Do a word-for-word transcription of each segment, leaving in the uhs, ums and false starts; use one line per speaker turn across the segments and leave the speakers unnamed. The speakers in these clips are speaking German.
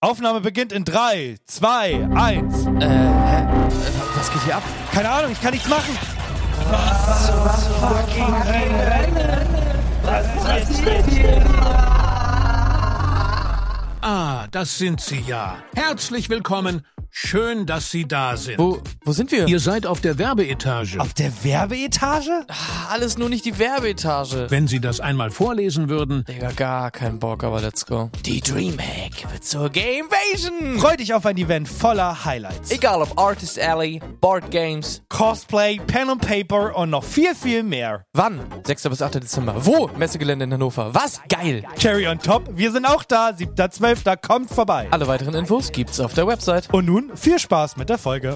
Aufnahme beginnt in drei, zwei, eins.
Äh, hä? Was geht hier ab?
Keine Ahnung, ich kann nichts machen.
Was zum fucking Rennen? Was passiert hier?
Ah, das sind Sie ja. Herzlich willkommen. Schön, dass Sie da sind.
Wo, wo sind wir?
Ihr seid auf der Werbeetage.
Auf der Werbeetage?
Ah, alles nur nicht die Werbeetage.
Wenn Sie das einmal vorlesen würden.
Digga, gar kein Bock, aber let's go. Die Dreamhack wird zur Gamevasion.
Freu dich auf ein Event voller Highlights.
Egal ob Artist Alley, Board Games,
Cosplay, Pen and Paper und noch viel, viel mehr.
Wann? sechster bis achter Dezember. Wo? Messegelände in Hannover. Was? Geil.
Cherry on top, wir sind auch da. siebter zwölfter kommt vorbei.
Alle weiteren Infos gibt's auf der Website.
Und nun viel Spaß mit der Folge.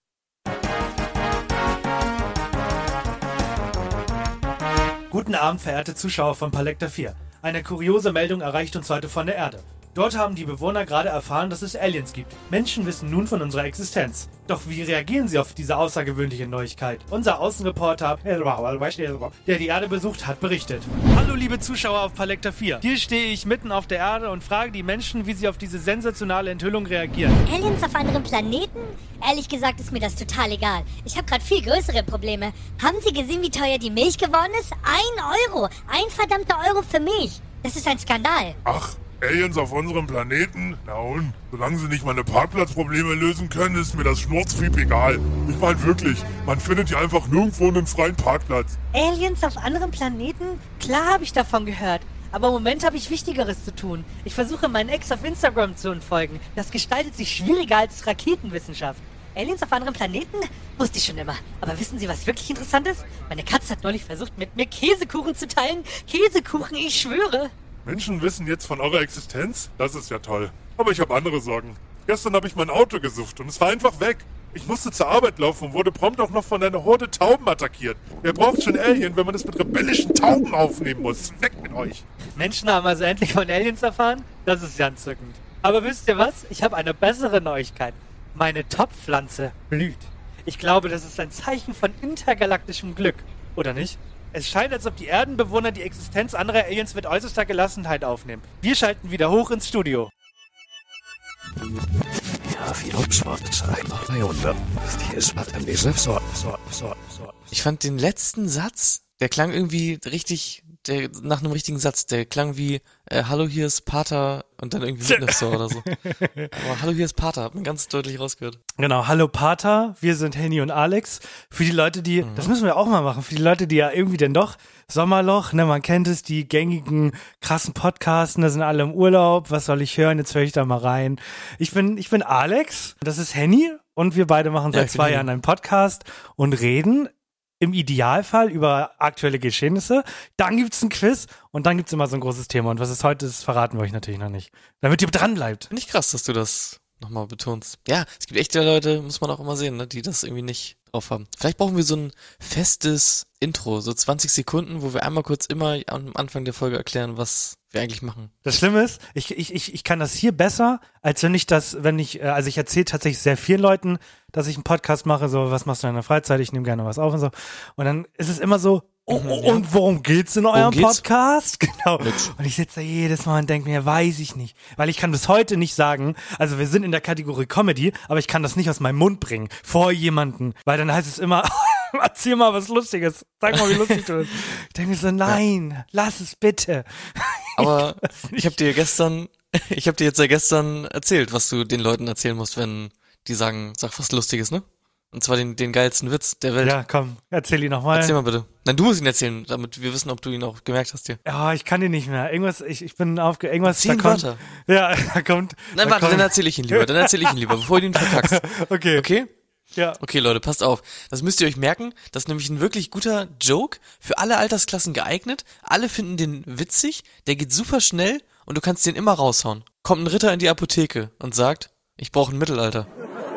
Guten Abend, verehrte Zuschauer von Palekta vier. Eine kuriose Meldung erreicht uns heute von der Erde. Dort haben die Bewohner gerade erfahren, dass es Aliens gibt. Menschen wissen nun von unserer Existenz. Doch wie reagieren sie auf diese außergewöhnliche Neuigkeit? Unser Außenreporter, der die Erde besucht hat, berichtet. Hallo liebe Zuschauer auf Palekta vier. Hier stehe ich mitten auf der Erde und frage die Menschen, wie sie auf diese sensationale Enthüllung reagieren.
Aliens auf anderen Planeten? Ehrlich gesagt ist mir das total egal. Ich habe gerade viel größere Probleme. Haben Sie gesehen, wie teuer die Milch geworden ist? Ein Euro! Ein verdammter Euro für Milch! Das ist ein Skandal.
Ach, Aliens auf unserem Planeten? Na und? Solange sie nicht meine Parkplatzprobleme lösen können, ist mir das Schnurzpiep egal. Ich meine wirklich, man findet ja einfach nirgendwo einen freien Parkplatz.
Aliens auf anderen Planeten? Klar habe ich davon gehört. Aber im Moment habe ich Wichtigeres zu tun. Ich versuche meinen Ex auf Instagram zu entfolgen. Das gestaltet sich schwieriger als Raketenwissenschaft. Aliens auf anderen Planeten? Wusste ich schon immer. Aber wissen Sie, was wirklich interessant ist? Meine Katze hat neulich versucht, mit mir Käsekuchen zu teilen. Käsekuchen, ich schwöre.
Menschen wissen jetzt von eurer Existenz? Das ist ja toll. Aber ich habe andere Sorgen. Gestern habe ich mein Auto gesucht und es war einfach weg. Ich musste zur Arbeit laufen und wurde prompt auch noch von einer Horde Tauben attackiert. Wer braucht schon Alien, wenn man das mit rebellischen Tauben aufnehmen muss? Weg mit euch!
Menschen haben also endlich von Aliens erfahren? Das ist ja entzückend. Aber wisst ihr was? Ich habe eine bessere Neuigkeit. Meine Top-Pflanze blüht. Ich glaube, das ist ein Zeichen von intergalaktischem Glück. Oder nicht? Es scheint, als ob die Erdenbewohner die Existenz anderer Aliens mit äußerster Gelassenheit aufnehmen. Wir schalten wieder hoch ins Studio.
Ich fand den letzten Satz, der klang irgendwie richtig, der nach einem richtigen Satz, der klang wie äh, Hallo, hier ist Pater und dann irgendwie Witness oder so. Aber Hallo, hier ist Pater, hat man ganz deutlich rausgehört.
Genau, hallo Pater, wir sind Henny und Alex. Für die Leute, die, mhm. das müssen wir auch mal machen, für die Leute, die ja irgendwie denn doch Sommerloch, ne, man kennt es, die gängigen, krassen Podcasten, da sind alle im Urlaub, was soll ich hören, jetzt höre ich da mal rein. Ich bin, ich bin Alex, das ist Henny und wir beide machen seit ja, zwei Jahren einen Podcast und reden im Idealfall über aktuelle Geschehnisse, dann gibt's ein Quiz und dann gibt's immer so ein großes Thema und was es heute ist, verraten wir euch natürlich noch nicht, damit ihr dran bleibt.
Finde ich krass, dass du das nochmal betonst. Ja, es gibt echte Leute, muss man auch immer sehen, ne, die das irgendwie nicht drauf haben. Vielleicht brauchen wir so ein festes Intro, so zwanzig Sekunden, wo wir einmal kurz immer am Anfang der Folge erklären, was wir eigentlich machen.
Das Schlimme ist, ich, ich, ich, ich kann das hier besser, als wenn ich das, wenn ich, also ich erzähle tatsächlich sehr vielen Leuten, dass ich einen Podcast mache, so, was machst du in der Freizeit, ich nehme gerne was auf und so. Und dann ist es immer so, oh, oh, ja. Und worum geht's in eurem geht's? Podcast? Genau. Nix. Und ich sitze da jedes Mal und denke mir, weiß ich nicht. Weil ich kann bis heute nicht sagen, also wir sind in der Kategorie Comedy, aber ich kann das nicht aus meinem Mund bringen, vor jemanden. Weil dann heißt es immer, erzähl mal was Lustiges. Sag mal, wie lustig du bist. Ich denke mir so, nein, ja. Lass es bitte.
Aber ich, ich habe dir gestern, ich habe dir jetzt ja gestern erzählt, was du den Leuten erzählen musst, wenn die sagen, sag was Lustiges, ne? Und zwar den, den geilsten Witz der Welt.
Ja, komm, erzähl ihn nochmal.
Erzähl mal bitte. Nein, du musst ihn erzählen, damit wir wissen, ob du ihn auch gemerkt hast hier.
Ja, ich kann ihn nicht mehr. Irgendwas, ich, ich bin aufge... Irgendwas,
Zehn
da kommt,
Wörter.
Ja, da kommt...
Nein,
da
warte,
kommt,
dann erzähl ich ihn lieber. Dann erzähl ich ihn lieber, bevor du ihn verkackst.
Okay.
Okay?
Ja.
Okay, Leute, passt auf. Das müsst ihr euch merken. Das ist nämlich ein wirklich guter Joke. Für alle Altersklassen geeignet. Alle finden den witzig. Der geht super schnell und du kannst den immer raushauen. Kommt ein Ritter in die Apotheke und sagt, ich brauche ein Mittelalter.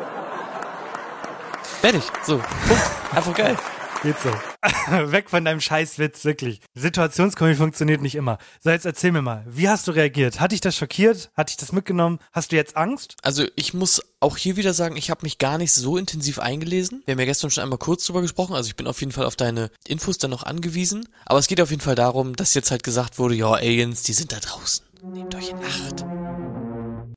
Fertig. So. Punkt. Einfach geil.
Geht so. Weg von deinem Scheißwitz, wirklich. Situationskomik funktioniert nicht immer. So, jetzt erzähl mir mal, wie hast du reagiert? Hat dich das schockiert? Hat dich das mitgenommen? Hast du jetzt Angst?
Also ich muss auch hier wieder sagen, ich habe mich gar nicht so intensiv eingelesen. Wir haben ja gestern schon einmal kurz drüber gesprochen, also ich bin auf jeden Fall auf deine Infos dann noch angewiesen. Aber es geht auf jeden Fall darum, dass jetzt halt gesagt wurde, ja, Aliens, die sind da draußen. Nehmt euch in Acht.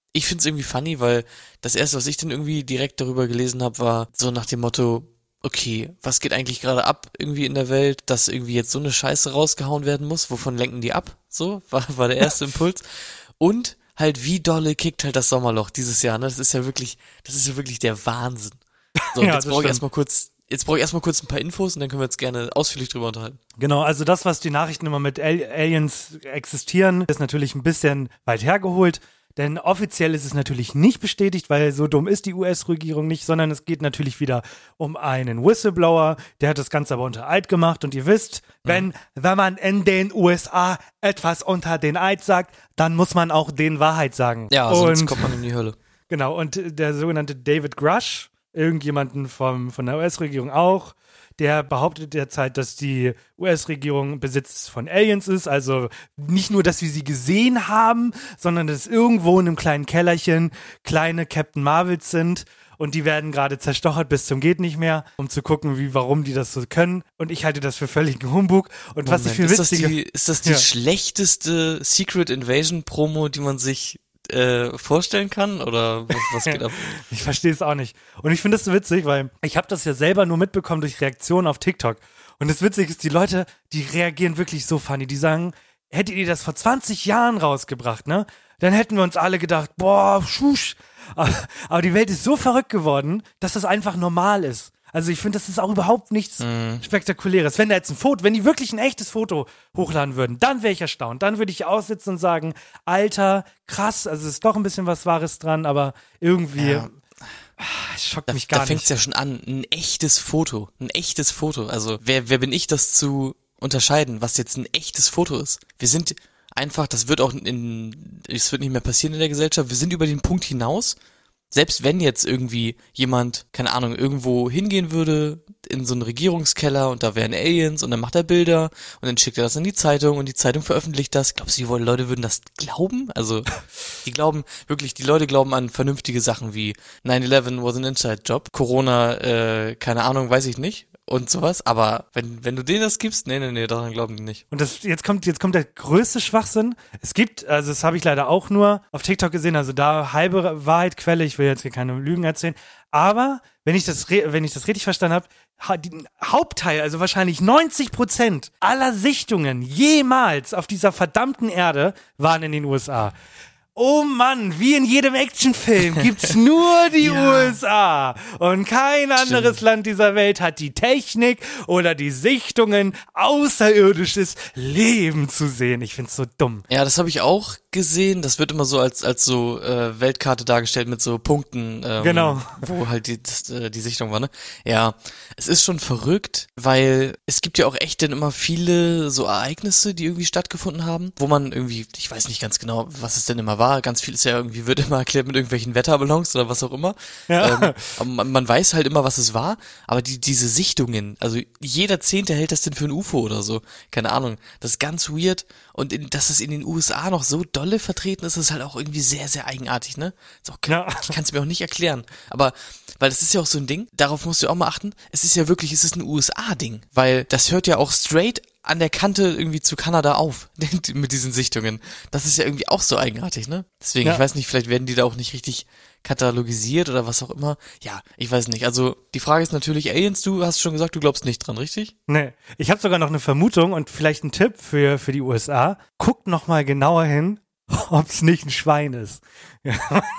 ich find's irgendwie funny, weil das erste, was ich dann irgendwie direkt darüber gelesen habe, war so nach dem Motto, okay, was geht eigentlich gerade ab irgendwie in der Welt, dass irgendwie jetzt so eine Scheiße rausgehauen werden muss, wovon lenken die ab? So, war, war der erste Impuls. Und halt, wie dolle kickt halt das Sommerloch dieses Jahr, ne? Das ist ja wirklich, das ist ja wirklich der Wahnsinn. So, und
Ja,
jetzt
das
brauche ich
stimmt.
erstmal kurz, jetzt brauche ich erstmal kurz ein paar Infos und dann können wir jetzt gerne ausführlich drüber unterhalten.
Genau, also das, was die Nachrichten immer mit Al- Aliens existieren, ist natürlich ein bisschen weit hergeholt. Denn offiziell ist es natürlich nicht bestätigt, weil so dumm ist die U S-Regierung nicht, sondern es geht natürlich wieder um einen Whistleblower, der hat das Ganze aber unter Eid gemacht. Und ihr wisst, wenn, wenn man in den U S A etwas unter den Eid sagt, dann muss man auch den Wahrheit sagen.
Ja, sonst
und,
kommt man in die Hölle.
Genau, und der sogenannte David Grush, irgendjemanden vom, von der U S-Regierung auch, der behauptet derzeit, dass die U S-Regierung Besitz von Aliens ist. Also nicht nur, dass wir sie gesehen haben, sondern dass irgendwo in einem kleinen Kellerchen kleine Captain Marvels sind. Und die werden gerade zerstochert bis zum geht nicht mehr, um zu gucken, wie, warum die das so können. Und ich halte das für völligen Humbug. Und was ich
Moment,
für
ist das
witzige...
die, ist das die
Ja.
schlechteste Secret Invasion Promo, die man sich äh, vorstellen kann? Oder was, was geht ab?
Ich verstehe es auch nicht. Und ich finde das so witzig, weil ich habe das ja selber nur mitbekommen durch Reaktionen auf TikTok. Und das Witzige ist, die Leute, die reagieren wirklich so funny. Die sagen, hättet ihr das vor zwanzig Jahren rausgebracht, ne? Dann hätten wir uns alle gedacht, boah, schusch. Aber, aber die Welt ist so verrückt geworden, dass das einfach normal ist. Also ich finde, das ist auch überhaupt nichts
Mhm.
Spektakuläres. Wenn da jetzt ein Foto, wenn die wirklich ein echtes Foto hochladen würden, dann wäre ich erstaunt. Dann würde ich aussitzen und sagen, Alter, krass, also es ist doch ein bisschen was Wahres dran, aber irgendwie
Ja.
ah, es schockt
Da,
mich gar
da fängt's
nicht.
ja schon an. Ein echtes Foto. Ein echtes Foto. Also wer, wer bin ich, das zu unterscheiden, was jetzt ein echtes Foto ist? Wir sind einfach, das wird auch in, es wird nicht mehr passieren in der Gesellschaft, wir sind über den Punkt hinaus. Selbst wenn jetzt irgendwie jemand, keine Ahnung, irgendwo hingehen würde, in so einen Regierungskeller und da wären Aliens und dann macht er Bilder und dann schickt er das in die Zeitung und die Zeitung veröffentlicht das. Glaubst du, die Leute würden das glauben? Also, die glauben, wirklich, die Leute glauben an vernünftige Sachen wie nine eleven was an inside job, Corona, äh, keine Ahnung, weiß ich nicht und sowas. Aber wenn, wenn du denen das gibst, nee, nee, nee, daran glauben die nicht.
Und das, jetzt kommt, jetzt kommt der größte Schwachsinn. Es gibt, also das habe ich leider auch nur auf TikTok gesehen, also da halbe Wahrheitquelle, ich will jetzt hier keine Lügen erzählen, aber wenn ich das, re- wenn ich das richtig verstanden habe, ha, die Hauptteil, also wahrscheinlich neunzig Prozent aller Sichtungen jemals auf dieser verdammten Erde waren in den U S A. Oh Mann, wie in jedem Actionfilm gibt's nur die
Ja.
U S A und kein anderes
Stimmt.
Land dieser Welt hat die Technik oder die Sichtungen, außerirdisches Leben zu sehen. Ich find's so dumm.
Ja, das habe ich auch gesehen. Das wird immer so als als so äh, Weltkarte dargestellt mit so Punkten, ähm,
Genau.
wo halt die das, äh, die Sichtung war, ne? Ja, es ist schon verrückt, weil es gibt ja auch echt dann immer viele so Ereignisse, die irgendwie stattgefunden haben, wo man irgendwie, ich weiß nicht ganz genau, was es denn immer war. Ganz viel ist ja irgendwie, wird immer erklärt mit irgendwelchen Wetterballons oder was auch immer.
Ja.
Ähm, aber man, man weiß halt immer, was es war, aber die diese Sichtungen, also jeder Zehnte hält das denn für ein U F O oder so. Keine Ahnung. Das ist ganz weird. Und in, dass es in den U S A noch so dolle vertreten ist, ist halt auch irgendwie sehr, sehr eigenartig, ne? Ist auch,
Ja.
Ich kann es mir auch nicht erklären. Aber, weil das ist ja auch so ein Ding, darauf musst du auch mal achten, es ist ja wirklich, es ist ein U S A-Ding. Weil das hört ja auch straight an der Kante irgendwie zu Kanada auf, mit diesen Sichtungen. Das ist ja irgendwie auch so eigenartig, ne? Deswegen,
Ja.
ich weiß nicht, vielleicht werden die da auch nicht richtig katalogisiert oder was auch immer. Ja, ich weiß nicht. Also, die Frage ist natürlich, Aliens, du hast schon gesagt, du glaubst nicht dran, richtig?
Nee, ich habe sogar noch eine Vermutung und vielleicht einen Tipp für, für die U S A. Guckt noch mal genauer hin, ob es nicht ein Schwein ist. Ja,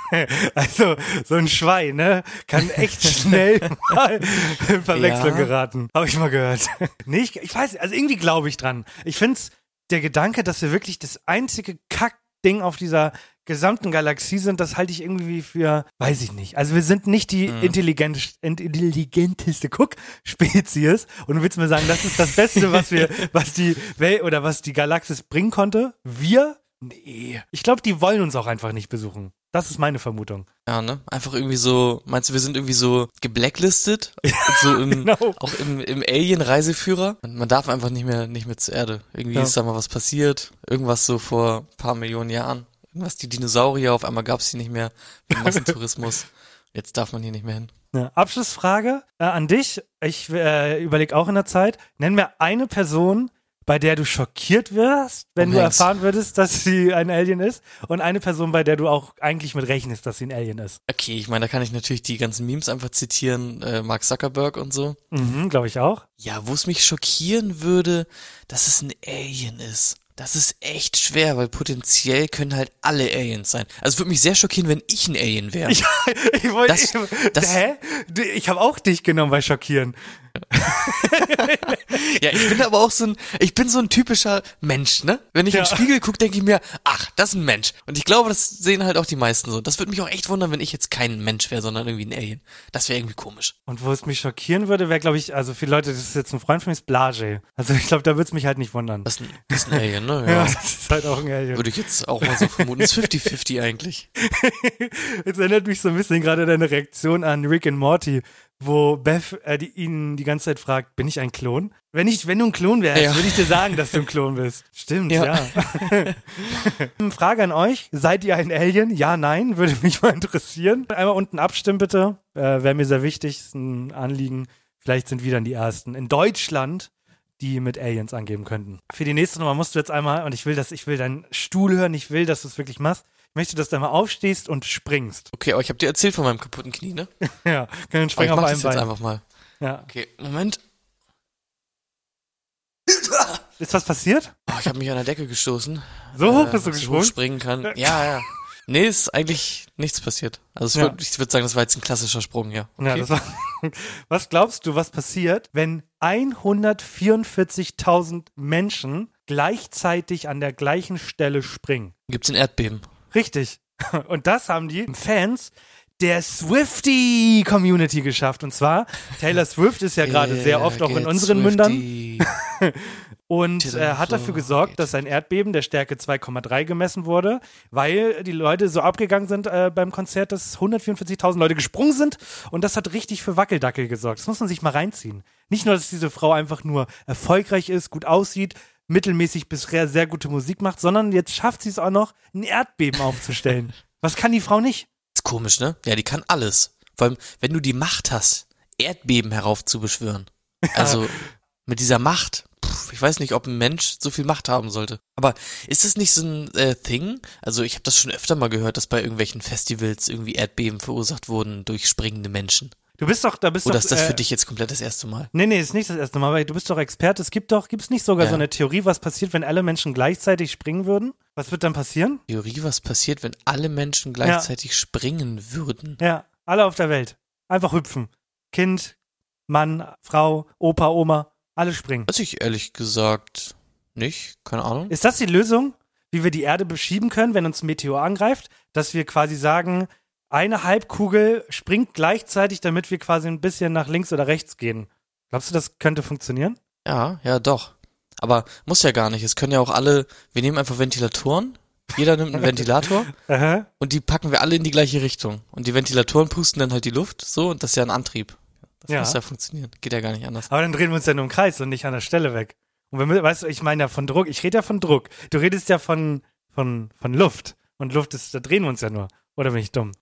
also, so ein Schwein, ne, kann echt schnell mal in Verwechslung
Ja.
geraten. Habe ich mal gehört. Nee, ich, ich weiß, also irgendwie glaube ich dran. Ich find's, der Gedanke, dass wir wirklich das einzige Kackding auf dieser gesamten Galaxie sind, das halte ich irgendwie für, weiß ich nicht. Also wir sind nicht die
Mhm.
intelligent, intelligenteste Guck-Spezies und du willst mir sagen, das ist das Beste, was wir, was die Welt oder was die Galaxis bringen konnte? Wir? Nee. Ich glaube, die wollen uns auch einfach nicht besuchen. Das ist meine Vermutung.
Ja, ne? Einfach irgendwie so, meinst du, wir sind irgendwie so geblacklistet? so im,
genau.
auch im, im Alien-Reiseführer? Man, man darf einfach nicht mehr, nicht mehr zur Erde. Irgendwie
Ja.
ist da mal was passiert. Irgendwas so vor ein paar Millionen Jahren. Irgendwas, die Dinosaurier, auf einmal gab's die nicht mehr. Wegen Massentourismus. Jetzt darf man hier nicht mehr hin.
Ja, Abschlussfrage äh, an dich. Ich äh, überlege auch in der Zeit. Nenn mir eine Person, bei der du schockiert wirst, wenn
Tom
du
Hanks.
erfahren würdest, dass sie ein Alien ist und eine Person, bei der du auch eigentlich mit rechnest, dass sie ein Alien ist.
Okay, ich meine, da kann ich natürlich die ganzen Memes einfach zitieren, äh, Mark Zuckerberg und so.
Mhm, glaube ich auch.
Ja, wo es mich schockieren würde, dass es ein Alien ist. Das ist echt schwer, weil potenziell können halt alle Aliens sein. Also es würde mich sehr schockieren, wenn ich ein Alien wäre.
Ich, ich wollte,
Das-
ich,
das-
hä? Du, Ich habe auch dich genommen bei Schockieren.
Ja, ich bin aber auch so ein, ich bin so ein typischer Mensch, ne? Wenn ich
Ja.
in den Spiegel gucke, denke ich mir, ach, das ist ein Mensch. Und ich glaube, das sehen halt auch die meisten so. Das würde mich auch echt wundern, wenn ich jetzt kein Mensch wäre, sondern irgendwie ein Alien. Das wäre irgendwie komisch.
Und wo es mich schockieren würde, wäre, glaube ich, also viele Leute, das ist jetzt ein Freund von mir, ist Blage. Also ich glaube, da würde es mich halt nicht wundern.
Das ist ein, das ist ein Alien, ne?
Ja,
Ja.
das ist halt auch ein Alien.
Würde ich jetzt auch mal so vermuten. Es ist fifty fifty eigentlich.
Jetzt erinnert mich so ein bisschen gerade deine Reaktion an Rick and Morty, wo Beth äh, die, ihn die ganze Zeit fragt, bin ich ein Klon? Wenn ich, wenn du ein Klon wärst,
Ja.
würde ich dir sagen, dass du ein Klon bist. Stimmt, ja.
Ja.
Frage an euch, seid ihr ein Alien? Ja, nein, würde mich mal interessieren. Einmal unten abstimmen bitte, äh, wäre mir sehr wichtig, ist ein Anliegen. Vielleicht sind wir dann die Ersten in Deutschland, die mit Aliens angeben könnten. Für die nächste Nummer musst du jetzt einmal, und ich will, dass ich will deinen Stuhl hören, ich will, dass du es wirklich machst. Ich möchte, dass du einmal aufstehst und springst.
Okay, aber ich habe dir erzählt von meinem kaputten Knie, ne?
Ja, können
Aber
springen
ich
auf
mach
einem
das jetzt
Bein.
einfach mal.
Ja.
Okay, Moment.
Ist was passiert?
Oh, ich habe mich an der Decke gestoßen.
So hoch
Äh,
bist du
dass ich
gesprungen?
hochspringen kann. Ja, ja. Nee, ist eigentlich nichts passiert. Also es
Ja.
würd, ich würde sagen, das war jetzt ein klassischer Sprung, ja. Okay.
Ja, das war, was glaubst du, was passiert, wenn hundertvierundvierzigtausend Menschen gleichzeitig an der gleichen Stelle springen?
Gibt's ein Erdbeben?
Richtig. Und das haben die Fans der Swiftie-Community geschafft. Und zwar, Taylor Swift ist ja gerade
Yeah,
sehr oft auch in
get
unseren Mündern
Swiftie.
und
To the
äh, hat dafür
floor,
gesorgt,
get
dass ein Erdbeben der Stärke zwei Komma drei gemessen wurde, weil die Leute so abgegangen sind äh, beim Konzert, dass hundertvierundvierzigtausend Leute gesprungen sind und das hat richtig für Wackeldackel gesorgt. Das muss man sich mal reinziehen. Nicht nur, dass diese Frau einfach nur erfolgreich ist, gut aussieht, mittelmäßig bis sehr, sehr gute Musik macht, sondern jetzt schafft sie es auch noch, ein Erdbeben aufzustellen. Was kann die Frau nicht?
Ist komisch, ne? Ja, die kann alles. Vor allem, wenn du die Macht hast, Erdbeben heraufzubeschwören. Also mit dieser Macht, pff, ich weiß nicht, ob ein Mensch so viel Macht haben sollte. Aber ist das nicht so ein äh, Thing? Also ich habe das schon öfter mal gehört, dass bei irgendwelchen Festivals irgendwie Erdbeben verursacht wurden durch springende Menschen.
Du bist doch, da bist
Oder
doch.
ist das
äh,
für dich jetzt komplett das erste Mal?
Nee, nee, ist nicht das erste Mal, aber du bist doch Experte. Es gibt doch, gibt es nicht sogar
Ja.
so eine Theorie, was passiert, wenn alle Menschen gleichzeitig springen würden? Was wird dann passieren?
Theorie, was passiert, wenn alle Menschen gleichzeitig springen würden?
Ja, alle auf der Welt. Einfach hüpfen. Kind, Mann, Frau, Opa, Oma, alle springen.
Weiß ich ehrlich gesagt nicht, keine Ahnung.
Ist das die Lösung, wie wir die Erde beschieben können, wenn uns ein Meteor angreift? Dass wir quasi sagen, eine Halbkugel springt gleichzeitig, damit wir quasi ein bisschen nach links oder rechts gehen. Glaubst du, das könnte funktionieren?
Ja, ja, doch. Aber muss ja gar nicht. Es können ja auch alle, wir nehmen einfach Ventilatoren. Jeder nimmt einen Ventilator
Aha.
und die packen wir alle in die gleiche Richtung. Und die Ventilatoren pusten dann halt die Luft, so, und das ist ja ein Antrieb. Das
Ja.
muss ja funktionieren. Geht ja gar nicht anders.
Aber dann drehen wir uns ja nur im Kreis und nicht an der Stelle weg. Und wenn wir, weißt du, ich meine ja von Druck, ich rede ja von Druck. Du redest ja von, von, von Luft. Und Luft ist, da drehen wir uns ja nur. Oder bin ich dumm?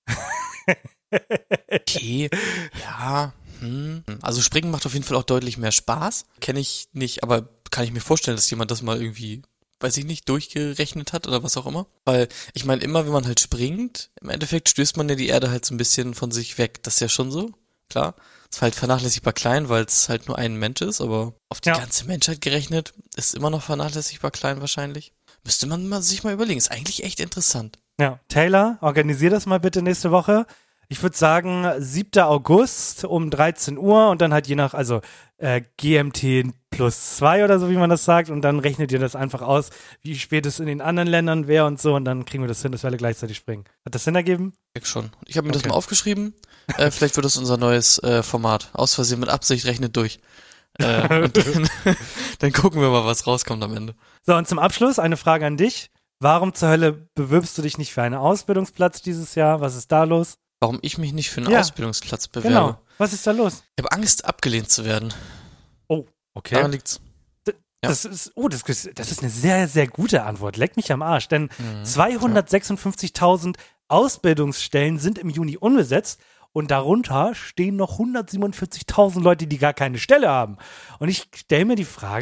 Okay, ja, hm. Also Springen macht auf jeden Fall auch deutlich mehr Spaß. Kenne ich nicht, aber kann ich mir vorstellen, dass jemand das mal irgendwie, weiß ich nicht, durchgerechnet hat oder was auch immer. Weil, ich meine, immer wenn man halt springt, im Endeffekt stößt man ja die Erde halt so ein bisschen von sich weg. Das ist ja schon so, klar. Ist halt vernachlässigbar klein, weil es halt nur ein Mensch ist, aber auf die
Ja.
ganze Menschheit gerechnet ist immer noch vernachlässigbar klein wahrscheinlich. Müsste man mal sich mal überlegen. Ist eigentlich echt interessant.
Ja, Taylor, organisier das mal bitte nächste Woche. Ich würde sagen, siebter August um dreizehn Uhr und dann halt je nach, also äh, G M T plus zwei oder so, wie man das sagt. Und dann rechnet ihr das einfach aus, wie spät es in den anderen Ländern wäre und so. Und dann kriegen wir das hin, dass wir alle gleichzeitig springen. Hat das Sinn ergeben?
Ich schon. Ich habe mir das
Okay.
mal aufgeschrieben. Äh, vielleicht wird das unser neues äh, Format. Aus Versehen mit Absicht rechnet durch. Äh, und dann, dann gucken wir mal, was rauskommt am Ende.
So, und zum Abschluss eine Frage an dich. Warum zur Hölle bewirbst du dich nicht für einen Ausbildungsplatz dieses Jahr? Was ist da los?
Warum ich mich nicht für einen
Ja.
Ausbildungsplatz bewerbe.
Genau. Was ist da los?
Ich habe Angst, abgelehnt zu werden.
Oh, okay.
Daran liegt's. Ja.
Das ist, oh, das ist, das ist eine sehr, sehr gute Antwort. Leck mich am Arsch. Denn
Mhm.
zweihundertsechsundfünfzigtausend Ausbildungsstellen sind im Juni unbesetzt und darunter stehen noch hundertsiebenundvierzigtausend Leute, die gar keine Stelle haben. Und ich stelle mir die Frage,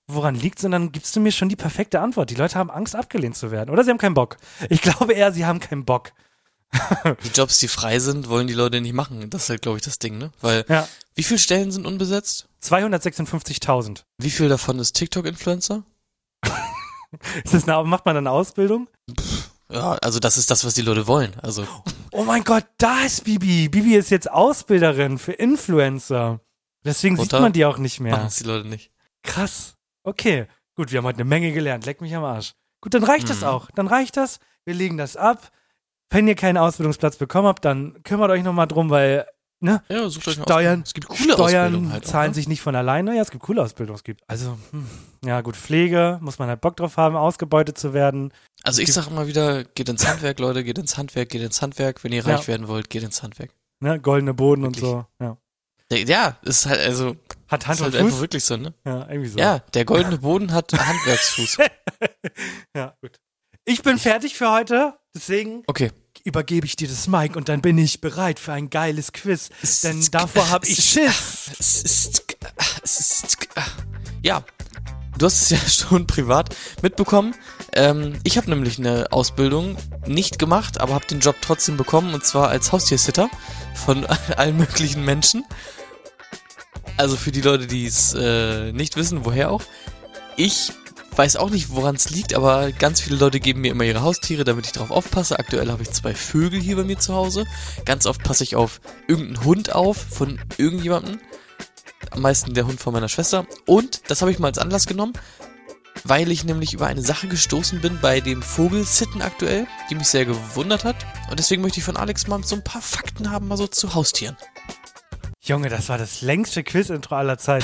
woran liegt's? Und dann gibst du mir schon die perfekte Antwort. Die Leute haben Angst, abgelehnt zu werden. Oder sie haben keinen Bock. Ich glaube eher, sie haben keinen Bock.
Die Jobs, die frei sind, wollen die Leute nicht machen. Das ist halt, glaube ich, das Ding, ne? Weil,
Ja.
wie viele Stellen sind unbesetzt?
zweihundertsechsundfünfzigtausend.
Wie viel davon ist TikTok-Influencer?
Ist das eine, macht man dann eine Ausbildung?
Ja, also das ist das, was die Leute wollen. Also,
Oh mein Gott, da ist Bibi. Bibi ist jetzt Ausbilderin für Influencer. Deswegen sieht
Oder
man die auch nicht
machen
mehr.
es die Leute nicht.
Krass. Okay. Gut, wir haben heute eine Menge gelernt. Leck mich am Arsch. Gut, dann reicht das
Mhm.
auch. Dann reicht das. Wir legen das ab. Wenn ihr keinen Ausbildungsplatz bekommen habt, dann kümmert euch nochmal drum, weil, ne?
Ja, sucht euch eine
Steuern,
Ausbildung. Es gibt coole Ausbildungen
Steuern
halt auch,
zahlen
ne?
sich nicht von alleine. Ja, es gibt coole Ausbildungen. Es gibt, also, hm, ja gut, Pflege, muss man halt Bock drauf haben, ausgebeutet zu werden.
Also ich sag immer wieder, geht ins Handwerk, Leute, geht ins Handwerk, geht ins Handwerk. Wenn ihr reich
Ja.
werden wollt, geht ins Handwerk.
Ne? Goldene Boden und
Wirklich.
so. Ja.
Ja, ist halt, also,
Hat Hand
ist halt
und
einfach
Fuß.
wirklich so, ne?
Ja, irgendwie so.
Ja, der goldene Boden hat Handwerksfuß.
Ja, gut. Ich bin fertig für heute, deswegen
Okay.
übergebe ich dir das Mic und dann bin ich bereit für ein geiles Quiz, denn davor habe ich Schiss.
Es ist, es ist, ja, du hast es ja schon privat mitbekommen. Ähm, ich habe nämlich eine Ausbildung nicht gemacht, aber habe den Job trotzdem bekommen, und zwar als Haustiersitter von allen möglichen Menschen. Also für die Leute, die es äh, nicht wissen, woher auch. Ich weiß auch nicht, woran es liegt, aber ganz viele Leute geben mir immer ihre Haustiere, damit ich drauf aufpasse. Aktuell habe ich zwei Vögel hier bei mir zu Hause. Ganz oft passe ich auf irgendeinen Hund auf von irgendjemandem. Am meisten der Hund von meiner Schwester. Und das habe ich mal als Anlass genommen, weil ich nämlich über eine Sache gestoßen bin bei dem Vogelsitten aktuell, die mich sehr gewundert hat. Und deswegen möchte ich von Alex mal so ein paar Fakten haben, mal so zu Haustieren.
Junge, das war das längste Quiz-Intro aller Zeiten.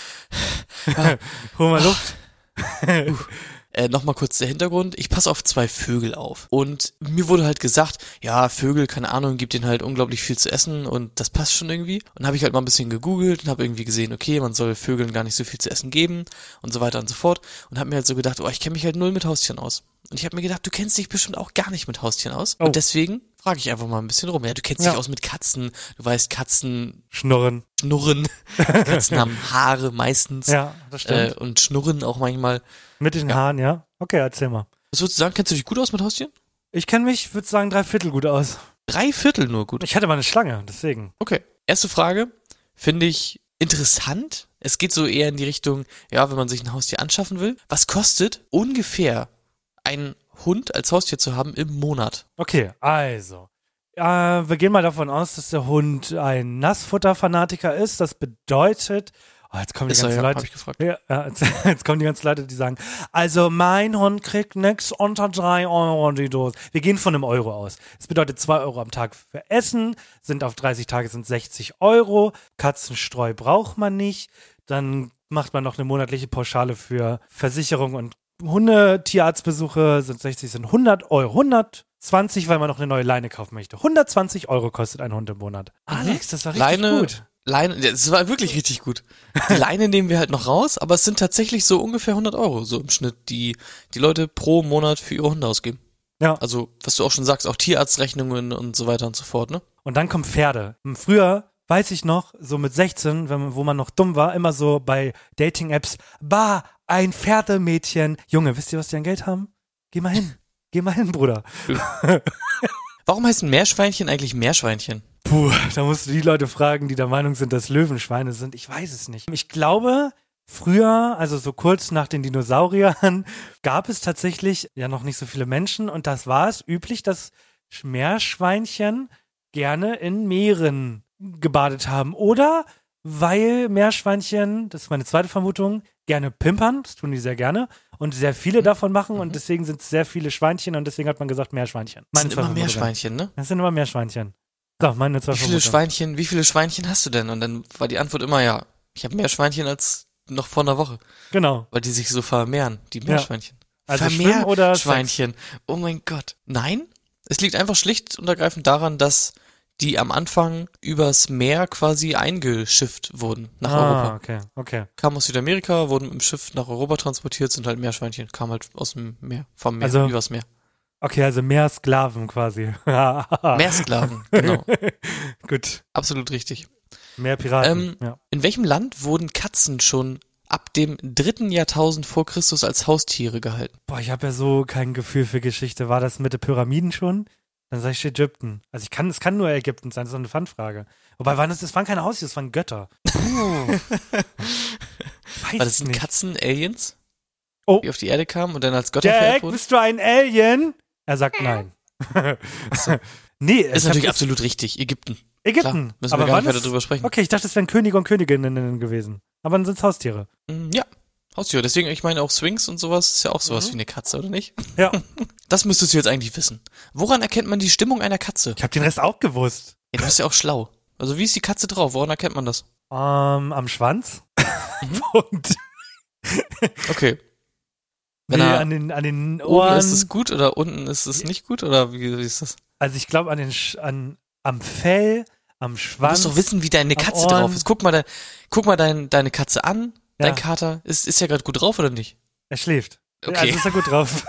Hol mal Luft.
Äh, Nochmal kurz der Hintergrund. Ich passe auf zwei Vögel auf. Und mir wurde halt gesagt, ja, Vögel, keine Ahnung, gibt denen halt unglaublich viel zu essen und das passt schon irgendwie. Und habe ich halt mal ein bisschen gegoogelt und habe irgendwie gesehen, okay, man soll Vögeln gar nicht so viel zu essen geben und so weiter und so fort. Und habe mir halt so gedacht, oh, ich kenne mich halt null mit Haustieren aus. Und ich habe mir gedacht, du kennst dich bestimmt auch gar nicht mit Haustieren aus.
Oh.
Und deswegen frage ich einfach mal ein bisschen rum. Ja, du kennst
Ja.
dich aus mit Katzen. Du weißt, Katzen
Schnurren.
schnurren. Katzen haben Haare meistens.
Ja, das stimmt.
Äh, und schnurren auch manchmal.
Mit den
ja.
Haaren, ja? Okay, erzähl mal.
Was würdest du sagen? Kennst du dich gut aus mit Haustieren?
Ich kenne mich, würde sagen, drei Viertel gut aus.
Drei Viertel nur gut.
Ich hatte mal eine Schlange, deswegen.
Okay. Erste Frage finde ich interessant. Es geht so eher in die Richtung, ja, wenn man sich ein Haustier anschaffen will. Was kostet ungefähr ein Hund als Haustier zu haben im Monat?
Okay, also. Äh, wir gehen mal davon aus, dass der Hund ein Nassfutter-Fanatiker ist. Das bedeutet, oh, jetzt kommen die
Ist er,
ganzen
ja,
Leute.
hab ich gefragt.
Ja, ja, jetzt, jetzt kommen die ganzen Leute, die sagen, also mein Hund kriegt nix unter drei Euro die Dose. Wir gehen von einem Euro aus. Das bedeutet zwei Euro am Tag für Essen, sind auf dreißig Tage sind sechzig Euro. Katzenstreu braucht man nicht. Dann macht man noch eine monatliche Pauschale für Versicherung und Hundetierarztbesuche sind sechzig, sind hundert Euro. hundertzwanzig, weil man noch eine neue Leine kaufen möchte. hundertzwanzig Euro kostet ein Hund im Monat. Alex, das war richtig
Leine,
gut.
Leine, ja, das war wirklich richtig gut. Die Leine nehmen wir halt noch raus, aber es sind tatsächlich so ungefähr hundert Euro, so im Schnitt, die die Leute pro Monat für ihre Hunde ausgeben.
Ja.
Also, was du auch schon sagst, auch Tierarztrechnungen und so weiter und so fort, ne?
Und dann kommen Pferde. Früher, weiß ich noch, so mit sechzehn, wenn, man- wo man noch dumm war, immer so bei Dating-Apps, bah, ein Pferdemädchen. Junge, wisst ihr, was die an Geld haben? Geh mal hin. Geh mal hin, Bruder.
Warum heißen Meerschweinchen eigentlich Meerschweinchen?
Puh, da musst du die Leute fragen, die der Meinung sind, dass Löwenschweine sind. Ich weiß es nicht. Ich glaube, früher, also so kurz nach den Dinosauriern, gab es tatsächlich ja noch nicht so viele Menschen und das war es üblich, dass Meerschweinchen gerne in Meeren gebadet haben. Oder weil Meerschweinchen, das ist meine zweite Vermutung, gerne pimpern, das tun die sehr gerne und sehr viele davon machen und deswegen sind es sehr viele Schweinchen und deswegen hat man gesagt Meerschweinchen.
Das
Meine
sind immer
zwei Vermutungen.
Meerschweinchen, ne?
Das sind immer Meerschweinchen. So, meine zwei
Wie viele
Vermutungen.
Schweinchen, wie viele Schweinchen hast du denn? Und dann war die Antwort immer, ja, ich habe mehr Schweinchen als noch vor einer Woche,
Genau.
weil die sich so vermehren, die Meerschweinchen.
Also Schwimmen oder Sex?
Schweinchen. Oh mein Gott. Nein, es liegt einfach schlicht und ergreifend daran, dass die am Anfang übers Meer quasi eingeschifft wurden nach
Ah,
Europa.
okay, okay.
Kamen aus Südamerika, wurden mit dem Schiff nach Europa transportiert, sind halt Meerschweinchen, kamen halt aus dem Meer, vom Meer,
Also-
übers Meer.
Okay, also mehr Sklaven quasi.
Meersklaven, genau.
Gut.
Absolut richtig.
Mehr Piraten.
Ähm,
ja.
In welchem Land wurden Katzen schon ab dem dritten Jahrtausend vor Christus als Haustiere gehalten?
Boah, ich habe ja so kein Gefühl für Geschichte. War das mit den Pyramiden schon? Dann sage ich Ägypten. Also ich kann, es kann nur Ägypten sein, das ist so eine Fun-Frage. Wobei, waren das, das waren keine Haustiere, das waren Götter. Puh.
War das sind Katzen-Aliens,
oh.
die auf die Erde kamen und dann als Götter
Jack,
verehrt wurden?
bist du ein Alien? Er sagt nein. Nee,
Ist
ich
natürlich
hab,
absolut richtig. Ägypten.
Ägypten.
Klar, müssen
aber
wir gar nicht
wann
weiter
ist-
drüber sprechen.
Okay, ich dachte, es wären Könige und Königinnen gewesen. Aber dann sind es Haustiere.
Mm, Ja, Haustiere. Deswegen, ich meine auch Sphinx und sowas ist ja auch sowas
Mhm.
wie eine Katze, oder nicht?
Ja.
Das müsstest du jetzt eigentlich wissen. Woran erkennt man die Stimmung einer Katze?
Ich habe den Rest auch gewusst.
Ja, du bist ja auch schlau. Also wie ist die Katze drauf? Woran erkennt man das?
Ähm, am Schwanz.
Mhm.
Und
Okay.
nee,
Wenn er
an den, an den
oben
Ohren.
ist es gut oder unten ist es nicht gut? Oder wie, wie ist das?
Also ich glaube an den Sch an am Fell, am
Du
Schwanz.
musst doch wissen, wie deine
am
Katze
Ohren.
drauf ist. Guck mal, de, guck mal dein, deine Katze an,
Ja.
dein Kater. Ist, ist ja gerade gut drauf oder nicht?
Er schläft.
Okay.
Also ist er gut drauf.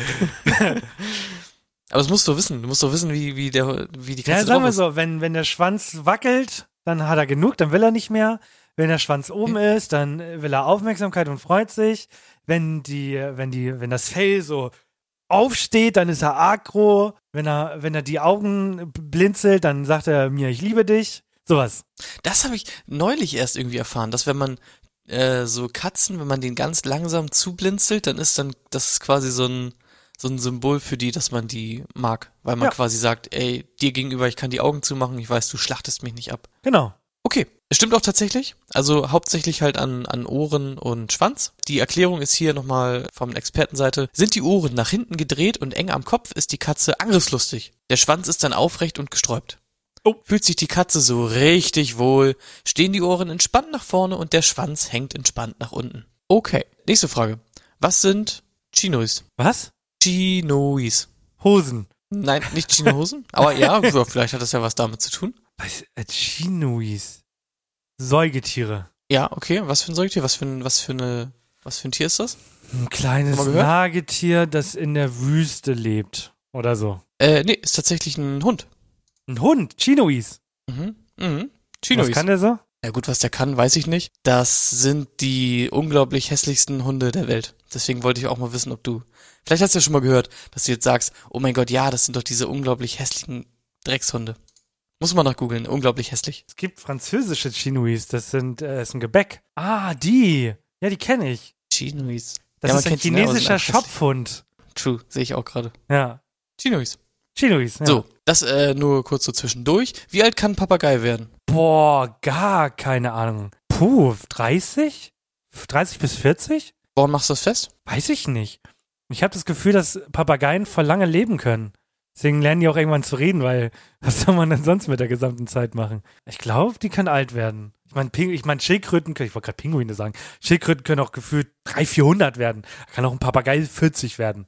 Aber das musst du wissen. Du musst doch wissen, wie, wie, der, wie die
Ja,
Katze
sagen
drauf
wir
ist.
so, wenn, wenn der Schwanz wackelt, dann hat er genug, dann will er nicht mehr. Wenn der Schwanz oben ist, dann will er Aufmerksamkeit und freut sich. Wenn die, wenn die, wenn das Fell so aufsteht, dann ist er aggro. Wenn er, wenn er die Augen blinzelt, dann sagt er mir, ich liebe dich. Sowas.
Das habe ich neulich erst irgendwie erfahren, dass wenn man äh, so Katzen, wenn man den ganz langsam zublinzelt, dann ist dann, das ist quasi so ein, so ein Symbol für die, dass man die mag. Weil man
Ja.
quasi sagt, ey, dir gegenüber, ich kann die Augen zumachen, ich weiß, du schlachtest mich nicht ab.
Genau.
Okay, es stimmt auch tatsächlich. Also hauptsächlich halt an, an Ohren und Schwanz. Die Erklärung ist hier nochmal von Expertenseite. Sind die Ohren nach hinten gedreht und eng am Kopf, ist die Katze angriffslustig. Der Schwanz ist dann aufrecht und gesträubt.
Oh.
Fühlt sich die Katze so richtig wohl, stehen die Ohren entspannt nach vorne und der Schwanz hängt entspannt nach unten. Okay, nächste Frage. Was sind Chinois?
Was?
Chinois.
Hosen.
Nein, nicht Chinohosen, aber ja, vielleicht hat das ja was damit zu tun.
Was? Äh, Chinois. Säugetiere.
Ja, okay, was für ein Säugetier, was für ein, was für eine, was für ein Tier ist das?
Ein kleines
Schon mal gehört?
Nagetier, das in der Wüste lebt. Oder so.
Äh, nee, ist tatsächlich ein Hund.
Ein Hund. Chinois.
Mhm, mhm.
Was
Chinois.
kann der so?
Ja gut, was der kann, weiß ich nicht. Das sind die unglaublich hässlichsten Hunde der Welt. Deswegen wollte ich auch mal wissen, ob du, vielleicht hast du ja schon mal gehört, dass du jetzt sagst, oh mein Gott, ja, das sind doch diese unglaublich hässlichen Dreckshunde. Muss man nach googeln, unglaublich hässlich.
Es gibt französische Chinois. Das sind, äh, ist ein Gebäck. Ah, die. Ja, die kenne ich.
Chinois.
Das
Ja, man
ist ein
kennt die, ne, aber sind
chinesischer
einfach hässlich.
Schopfhund.
True, sehe ich auch gerade.
Ja.
Chinois.
Chinois, ja.
So, das äh, nur kurz so zwischendurch. Wie alt kann ein Papagei werden?
Boah, gar keine Ahnung. Puh, dreißig? dreißig bis vierzig?
Woran machst du das fest?
Weiß ich nicht. Ich habe das Gefühl, dass Papageien voll lange leben können. Deswegen lernen die auch irgendwann zu reden, weil was soll man denn sonst mit der gesamten Zeit machen? Ich glaube, die können alt werden. Ich meine, ich mein, Schildkröten können, ich wollte gerade Pinguine sagen, Schildkröten können auch gefühlt dreihundert, vierhundert werden. Da kann auch ein Papagei vierzig werden.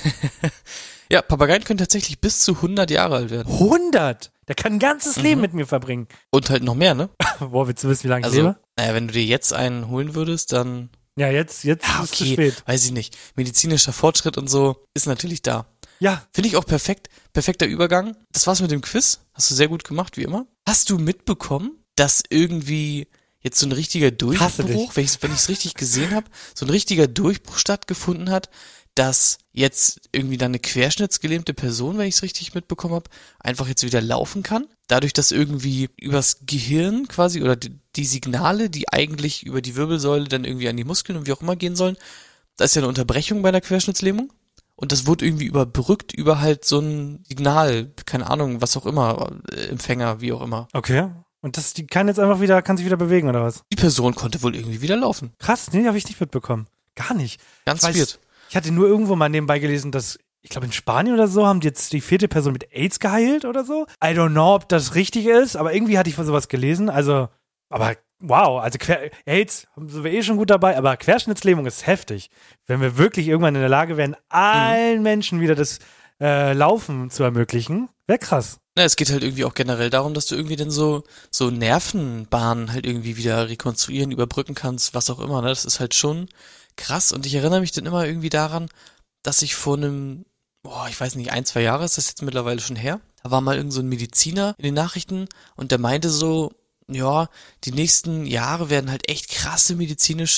Ja, Papageien können tatsächlich bis zu hundert Jahre alt werden.
hundert? Der kann ein ganzes
Mhm.
Leben mit mir verbringen.
Und halt noch mehr, ne?
Boah, willst du wissen, wie lange ich
Also,
lebe?
naja, wenn du dir jetzt einen holen würdest, dann,
Ja, jetzt, jetzt
ja,
ist es zu
okay,
spät.
weiß ich nicht. Medizinischer Fortschritt und so ist natürlich da.
Ja,
Finde ich auch perfekt. Perfekter Übergang. Das war's mit dem Quiz. Hast du sehr gut gemacht, wie immer. Hast du mitbekommen, dass irgendwie jetzt so ein richtiger
Hasse dich.
Durchbruch, wenn ich wenn ich's richtig gesehen habe, so ein richtiger Durchbruch stattgefunden hat, dass jetzt irgendwie dann eine querschnittsgelähmte Person, wenn ich es richtig mitbekommen habe, einfach jetzt wieder laufen kann. Dadurch, dass irgendwie übers Gehirn quasi oder die, die Signale, die eigentlich über die Wirbelsäule dann irgendwie an die Muskeln und wie auch immer gehen sollen, da ist ja eine Unterbrechung bei der Querschnittslähmung. Und das wurde irgendwie überbrückt über halt so ein Signal, keine Ahnung, was auch immer, äh, Empfänger, wie auch immer.
okay. Und das, die kann jetzt einfach wieder, kann sich wieder bewegen, oder was?
Die Person konnte wohl irgendwie wieder laufen.
Krass, nee, habe ich nicht mitbekommen. Gar nicht.
Ganz
Ich weiß-
weird.
Ich hatte nur irgendwo mal nebenbei gelesen, dass, ich glaube in Spanien oder so, haben die jetzt die vierte Person mit AIDS geheilt oder so. I don't know, ob das richtig ist, aber irgendwie hatte ich von sowas gelesen. Also, aber wow, also Quer AIDS sind wir eh schon gut dabei, aber Querschnittslähmung ist heftig. Wenn wir wirklich irgendwann in der Lage wären, allen Menschen wieder das äh, Laufen zu ermöglichen, wäre krass.
Na, es geht halt irgendwie auch generell darum, dass du irgendwie dann so, so Nervenbahnen halt irgendwie wieder rekonstruieren, überbrücken kannst, was auch immer, ne? Das ist halt schon krass und ich erinnere mich dann immer irgendwie daran, dass ich vor einem, boah, ich weiß nicht, ein, zwei Jahre ist das jetzt mittlerweile schon her, da war mal irgend so ein Mediziner in den Nachrichten und der meinte so, ja, die nächsten Jahre werden halt echt krasse medizinische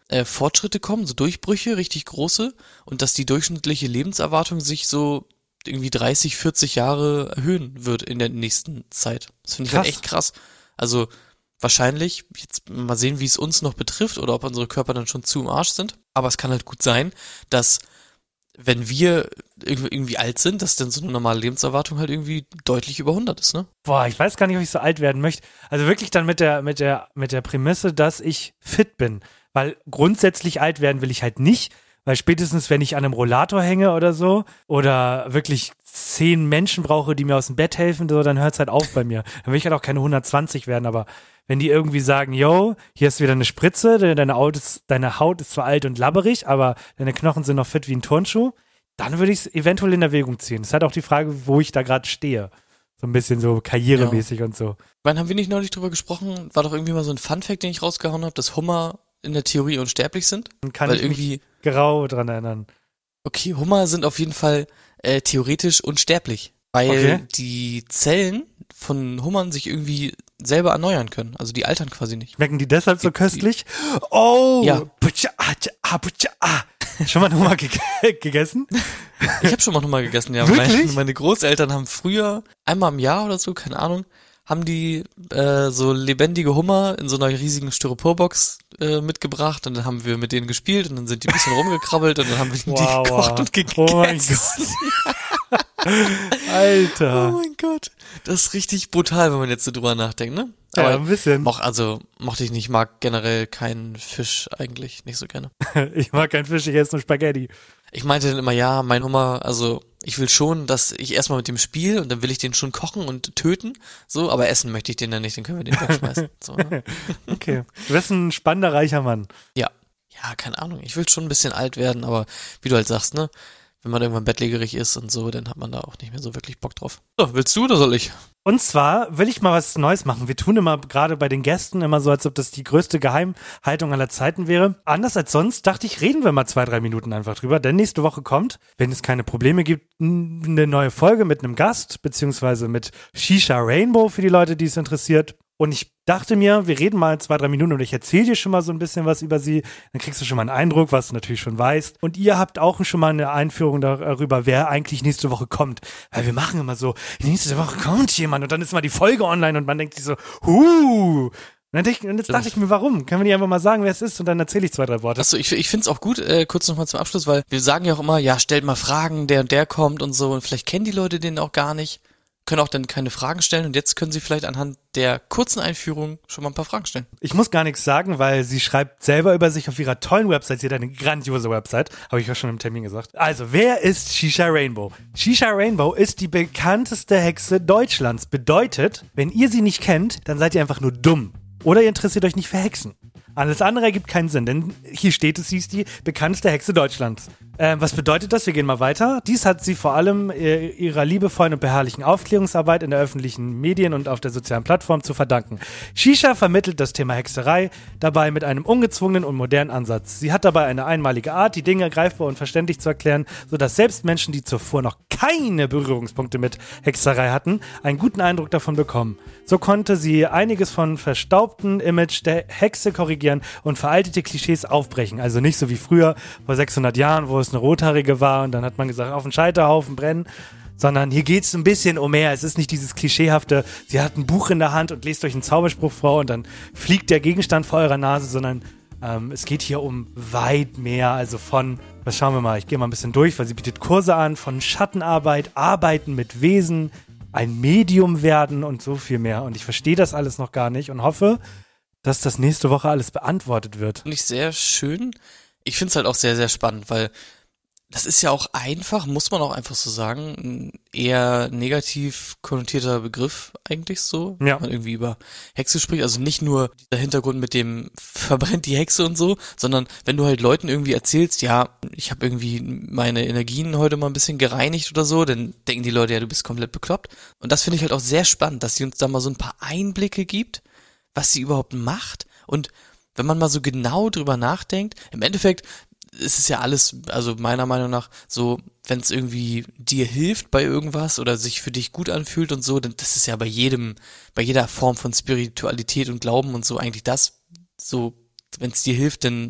äh, Fortschritte kommen, so Durchbrüche, richtig große, und dass die durchschnittliche Lebenserwartung sich so irgendwie dreißig, vierzig Jahre erhöhen wird in der nächsten Zeit. Das finde ich halt
Krass.
echt krass. Also wahrscheinlich, jetzt mal sehen, wie es uns noch betrifft oder ob unsere Körper dann schon zu im Arsch sind. Aber es kann halt gut sein, dass wenn wir irgendwie, irgendwie alt sind, dass dann so eine normale Lebenserwartung halt irgendwie deutlich über hundert ist, ne?
Boah, ich weiß gar nicht, ob ich so alt werden möchte. Also wirklich dann mit der, mit der, mit der Prämisse, dass ich fit bin. Weil grundsätzlich alt werden will ich halt nicht. Weil spätestens, wenn ich an einem Rollator hänge oder so, oder wirklich zehn Menschen brauche, die mir aus dem Bett helfen, so, dann hört es halt auf bei mir. Dann will ich halt auch keine hundertzwanzig werden, aber wenn die irgendwie sagen, yo, hier ist wieder eine Spritze, deine Haut ist, deine Haut ist zwar alt und labberig, aber deine Knochen sind noch fit wie ein Turnschuh, dann würde ich es eventuell in Erwägung ziehen. Es ist halt auch die Frage, wo ich da gerade stehe. So ein bisschen so karrieremäßig ja. und so.
Wann haben wir nicht neulich drüber gesprochen? War doch irgendwie mal so ein Funfact, den ich rausgehauen habe, dass Hummer in der Theorie unsterblich sind?
Man kann
Weil
ich
irgendwie
mich grau dran erinnern.
Okay, Hummer sind auf jeden Fall äh, theoretisch unsterblich, weil
Okay.
die Zellen von Hummern sich irgendwie selber erneuern können. Also die altern quasi nicht.
Schmecken die deshalb so
Die-
köstlich? Oh!
Ja.
Putscha, ah, tja, ah, putscha, ah. Schon mal Hummer ge gegessen?
Ich habe schon mal Hummer gegessen, ja.
Wirklich?
Meine, meine Großeltern haben früher, einmal im Jahr oder so, keine Ahnung, haben die äh, so lebendige Hummer in so einer riesigen Styroporbox äh, mitgebracht und dann haben wir mit denen gespielt und dann sind die ein bisschen rumgekrabbelt und dann haben wir die
Wow,
gekocht
wow.
und gegessen.
Oh mein Alter.
Oh mein Gott. Das ist richtig brutal, wenn man jetzt so drüber nachdenkt, ne?
Ja, ein bisschen.
Moch, also, mochte ich nicht, mag generell keinen Fisch eigentlich nicht so gerne.
Ich mag keinen Fisch, ich esse nur Spaghetti.
Ich meinte dann immer, ja, mein Hummer, also ich will schon, dass ich erstmal mit dem spiele und dann will ich den schon kochen und töten, so, aber essen möchte ich den dann nicht, dann können wir den wegschmeißen. So, ne?
Okay. Du bist ein spannender, reicher Mann.
Ja. Ja, keine Ahnung, ich will schon ein bisschen alt werden, aber wie du halt sagst, ne, wenn man irgendwann bettlägerig ist und so, dann hat man da auch nicht mehr so wirklich Bock drauf. So, willst du oder soll ich?
Und zwar will ich mal was Neues machen. Wir tun immer gerade bei den Gästen immer so, als ob das die größte Geheimhaltung aller Zeiten wäre. Anders als sonst dachte ich, reden wir mal zwei, drei Minuten einfach drüber. Denn nächste Woche kommt, wenn es keine Probleme gibt, n- eine neue Folge mit einem Gast, beziehungsweise mit Shisha Rainbow für die Leute, die es interessiert. Und ich dachte mir, wir reden mal zwei, drei Minuten und ich erzähle dir schon mal so ein bisschen was über sie. Dann kriegst du schon mal einen Eindruck, was du natürlich schon weißt. Und ihr habt auch schon mal eine Einführung darüber, wer eigentlich nächste Woche kommt. Weil wir machen immer so, nächste Woche kommt jemand und dann ist mal die Folge online und man denkt sich so, huh. Und, dann denk, und jetzt dachte ich mir, warum? Können wir nicht einfach mal sagen, wer es ist und dann erzähle ich zwei, drei Worte.
Achso, ich, ich find's auch gut, äh, kurz nochmal zum Abschluss, weil wir sagen ja auch immer, ja, stellt mal Fragen, der und der kommt und so und vielleicht kennen die Leute den auch gar nicht, können auch dann keine Fragen stellen und jetzt können sie vielleicht anhand der kurzen Einführung schon mal ein paar Fragen stellen.
Ich muss gar nichts sagen, weil sie schreibt selber über sich auf ihrer tollen Website. Sie hat eine grandiose Website, habe ich ja schon im Termin gesagt. Also, wer ist Shisha Rainbow? Shisha Rainbow ist die bekannteste Hexe Deutschlands. Bedeutet, wenn ihr sie nicht kennt, dann seid ihr einfach nur dumm. Oder ihr interessiert euch nicht für Hexen. Alles andere ergibt keinen Sinn, denn hier steht es, sie ist die bekannteste Hexe Deutschlands. Ähm, was bedeutet das? Wir gehen mal weiter. Dies hat sie vor allem äh, ihrer liebevollen und beharrlichen Aufklärungsarbeit in der öffentlichen Medien und auf der sozialen Plattform zu verdanken. Shisha vermittelt das Thema Hexerei dabei mit einem ungezwungenen und modernen Ansatz. Sie hat dabei eine einmalige Art, die Dinge greifbar und verständlich zu erklären, sodass selbst Menschen, die zuvor noch keine Berührungspunkte mit Hexerei hatten, einen guten Eindruck davon bekommen. So konnte sie einiges von verstaubten Image der Hexe korrigieren und veraltete Klischees aufbrechen. Also nicht so wie früher, vor sechshundert Jahren, wo es eine Rothaarige war und dann hat man gesagt, auf den Scheiterhaufen brennen. Sondern hier geht es ein bisschen um mehr. Es ist nicht dieses klischeehafte, sie hat ein Buch in der Hand und lest euch einen Zauberspruch vor und dann fliegt der Gegenstand vor eurer Nase, sondern ähm, es geht hier um weit mehr. Also von, was schauen wir mal, ich gehe mal ein bisschen durch, weil sie bietet Kurse an, von Schattenarbeit, Arbeiten mit Wesen, ein Medium werden und so viel mehr. Und ich verstehe das alles noch gar nicht und hoffe, dass das nächste Woche alles beantwortet wird.
Finde ich sehr schön. Ich find's halt auch sehr, sehr spannend, weil das ist ja auch einfach, muss man auch einfach so sagen, ein eher negativ konnotierter Begriff eigentlich so,
Ja.
wenn man irgendwie über Hexe spricht. Also nicht nur der Hintergrund mit dem verbrennt die Hexe und so, sondern wenn du halt Leuten irgendwie erzählst, ja, ich habe irgendwie meine Energien heute mal ein bisschen gereinigt oder so, dann denken die Leute, ja, du bist komplett bekloppt. Und das finde ich halt auch sehr spannend, dass sie uns da mal so ein paar Einblicke gibt, was sie überhaupt macht. Und wenn man mal so genau drüber nachdenkt, im Endeffekt ist es ja alles, also meiner Meinung nach, so, wenn es irgendwie dir hilft bei irgendwas oder sich für dich gut anfühlt und so, dann das ist ja bei jedem, bei jeder Form von Spiritualität und Glauben und so eigentlich das, so, wenn es dir hilft, dann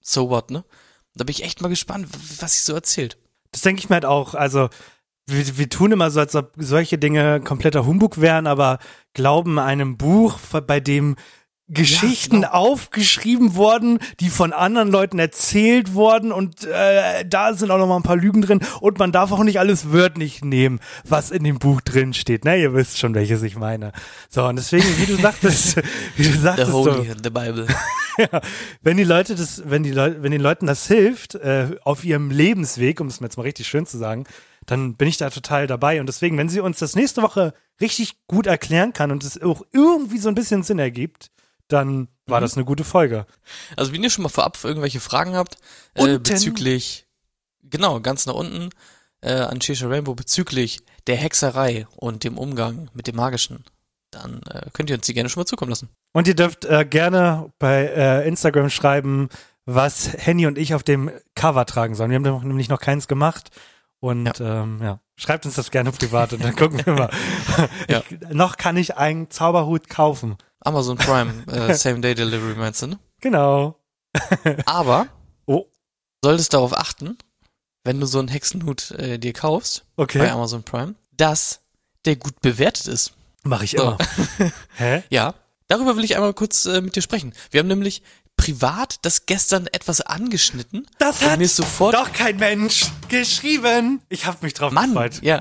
so what, ne? Da bin ich echt mal gespannt, was sie so erzählt.
Das denke ich mir halt auch, also wir, wir tun immer so, als ob solche Dinge kompletter Humbug wären, aber glauben einem Buch, bei dem Geschichten
ja, genau.
aufgeschrieben worden, die von anderen Leuten erzählt wurden und äh, da sind auch noch mal ein paar Lügen drin und man darf auch nicht alles wörtlich nehmen, was in dem Buch drin steht. Ne, ihr wisst schon, welches ich meine. So, und deswegen, wie du sagtest, wie du sagtest,
The Holy,
so,
the Bible.
ja, wenn die Leute das, wenn die Leute, wenn den Leuten das hilft, äh, auf ihrem Lebensweg, um es mir jetzt mal richtig schön zu sagen, dann bin ich da total dabei. Und deswegen, wenn sie uns das nächste Woche richtig gut erklären kann und es auch irgendwie so ein bisschen Sinn ergibt, dann war mhm. das eine gute Folge.
Also wenn ihr schon mal vorab irgendwelche Fragen habt, äh,
Unten.
bezüglich, genau, ganz nach unten, äh, an Cheshire Rainbow, bezüglich der Hexerei und dem Umgang mit dem Magischen, dann äh, könnt ihr uns die gerne schon mal zukommen lassen.
Und ihr dürft äh, gerne bei äh, Instagram schreiben, was Henny und ich auf dem Cover tragen sollen. Wir haben nämlich noch keins gemacht. Und ja. Ähm, ja, schreibt uns das gerne privat und dann gucken wir mal.
Ja.
Ich, noch kann ich einen Zauberhut kaufen.
Amazon Prime, äh, Same-Day-Delivery meinst du, ne?
Genau.
Aber
oh.
solltest darauf achten, wenn du so einen Hexenhut äh, dir kaufst,
okay.
bei Amazon Prime, dass der gut bewertet ist.
Mach ich immer.
So.
Hä?
Ja, darüber will ich einmal kurz äh, mit dir sprechen. Wir haben nämlich privat das gestern etwas angeschnitten.
Das
und
hat
mir ist sofort
doch kein Mensch geschrieben. Ich hab mich drauf
Mann,
gefreut.
ja.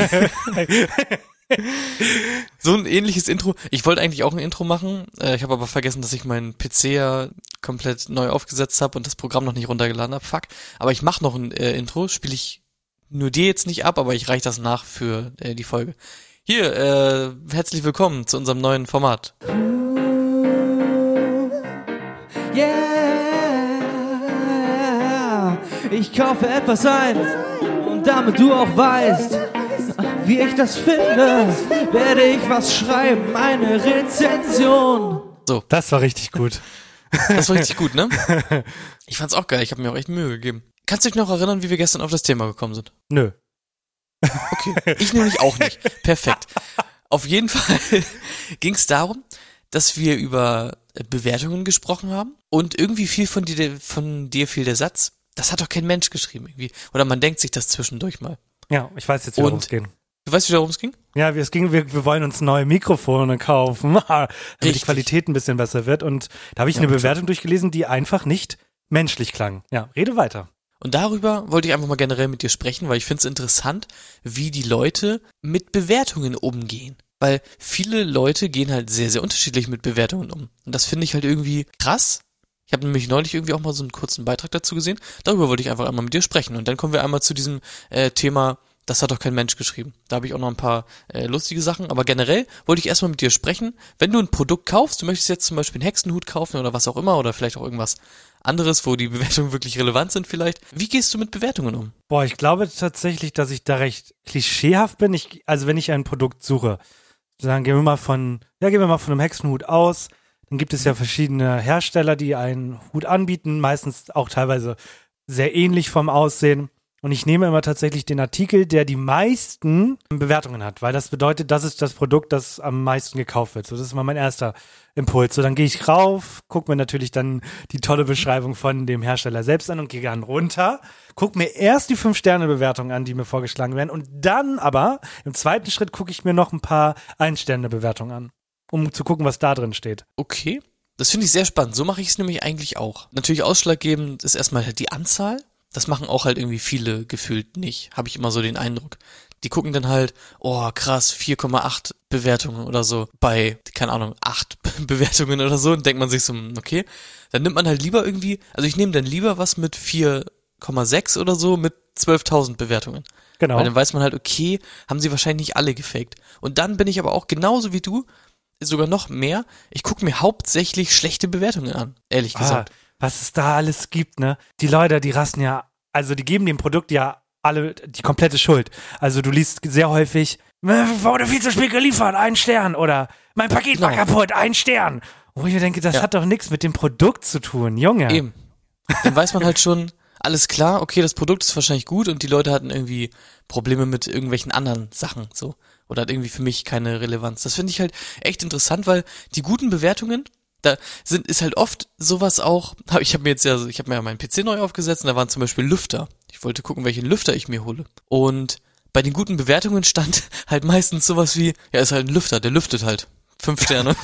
So ein ähnliches Intro. Ich wollte eigentlich auch ein Intro machen. Äh, ich habe aber vergessen, dass ich meinen P C ja komplett neu aufgesetzt habe und das Programm noch nicht runtergeladen habe. Fuck. Aber ich mache noch ein äh, Intro. Spiele ich nur dir jetzt nicht ab, aber ich reiche das nach für äh, die Folge. Hier, äh, herzlich willkommen zu unserem neuen Format.
Yeah, ich kaufe etwas ein und damit du auch weißt, wie ich das finde, werde ich was schreiben, eine Rezension.
So.
Das war richtig gut.
Das war richtig gut, ne? Ich fand's auch geil, ich habe mir auch echt Mühe gegeben. Kannst du dich noch erinnern, wie wir gestern auf das Thema gekommen sind?
Nö.
Okay, ich nämlich auch nicht. Perfekt. Auf jeden Fall ging's darum, dass wir über Bewertungen gesprochen haben und irgendwie viel von dir, von dir fiel der Satz, das hat doch kein Mensch geschrieben irgendwie. Oder man denkt sich das zwischendurch mal.
Ja, ich weiß jetzt, worum es ging.
Du weißt, wie worum es ging?
Ja, wir, es ging, wir, wir wollen uns neue Mikrofone kaufen, damit
Richtig.
die Qualität ein bisschen besser wird. Und da habe ich
Ja,
eine
schon.
Bewertung durchgelesen, die einfach nicht menschlich klang. Ja, rede weiter.
Und darüber wollte ich einfach mal generell mit dir sprechen, weil ich finde es interessant, wie die Leute mit Bewertungen umgehen. Weil viele Leute gehen halt sehr, sehr unterschiedlich mit Bewertungen um. Und das finde ich halt irgendwie krass. Ich habe nämlich neulich irgendwie auch mal so einen kurzen Beitrag dazu gesehen. Darüber wollte ich einfach einmal mit dir sprechen. Und dann kommen wir einmal zu diesem äh, Thema, das hat doch kein Mensch geschrieben. Da habe ich auch noch ein paar äh, lustige Sachen. Aber generell wollte ich erstmal mit dir sprechen. Wenn du ein Produkt kaufst, du möchtest jetzt zum Beispiel einen Hexenhut kaufen oder was auch immer oder vielleicht auch irgendwas anderes, wo die Bewertungen wirklich relevant sind vielleicht. Wie gehst du mit Bewertungen um?
Boah, ich glaube tatsächlich, dass ich da recht klischeehaft bin. Ich, also wenn ich ein Produkt suche, dann gehen wir mal von, ja, gehen wir mal von einem Hexenhut aus. Dann gibt es ja verschiedene Hersteller, die einen Hut anbieten, meistens auch teilweise sehr ähnlich vom Aussehen. Und ich nehme immer tatsächlich den Artikel, der die meisten Bewertungen hat, weil das bedeutet, das ist das Produkt, das am meisten gekauft wird. So, das ist mal mein erster Impuls. So, dann gehe ich rauf, gucke mir natürlich dann die tolle Beschreibung von dem Hersteller selbst an und gehe dann runter, gucke mir erst die fünf Sterne Bewertungen an, die mir vorgeschlagen werden und dann aber im zweiten Schritt gucke ich mir noch ein paar ein Sterne Bewertungen an, um zu gucken, was da drin steht.
Okay, das finde ich sehr spannend. So mache ich es nämlich eigentlich auch. Natürlich ausschlaggebend ist erstmal halt die Anzahl. Das machen auch halt irgendwie viele gefühlt nicht, habe ich immer so den Eindruck. Die gucken dann halt, oh krass, vier Komma acht Bewertungen oder so bei, keine Ahnung, acht Bewertungen oder so und denkt man sich so, okay, dann nimmt man halt lieber irgendwie, also ich nehme dann lieber was mit vier Komma sechs oder so mit zwölftausend Bewertungen.
Genau.
Weil dann weiß man halt, okay, haben sie wahrscheinlich nicht alle gefaked. Und dann bin ich aber auch genauso wie du, sogar noch mehr, ich gucke mir hauptsächlich schlechte Bewertungen an, ehrlich gesagt.
Ah, was es da alles gibt, ne? Die Leute, die rasten ja, also die geben dem Produkt ja alle die komplette Schuld. Also du liest sehr häufig, wurde viel zu spät geliefert, ein Stern. Oder mein Paket war
Genau.
kaputt, ein Stern. Wo ich mir denke, das
Ja.
hat doch nichts mit dem Produkt zu tun, Junge.
Eben. Dann weiß man halt schon, alles klar, okay, das Produkt ist wahrscheinlich gut und die Leute hatten irgendwie Probleme mit irgendwelchen anderen Sachen, so. Oder hat irgendwie für mich keine Relevanz. Das finde ich halt echt interessant, weil die guten Bewertungen, Da sind ist halt oft sowas auch, hab- ich habe mir jetzt ja, ich habe mir ja meinen P C neu aufgesetzt und da waren zum Beispiel Lüfter. Ich wollte gucken, welchen Lüfter ich mir hole. Und bei den guten Bewertungen stand halt meistens sowas wie, ja, ist halt ein Lüfter, der lüftet halt. Fünf Sterne.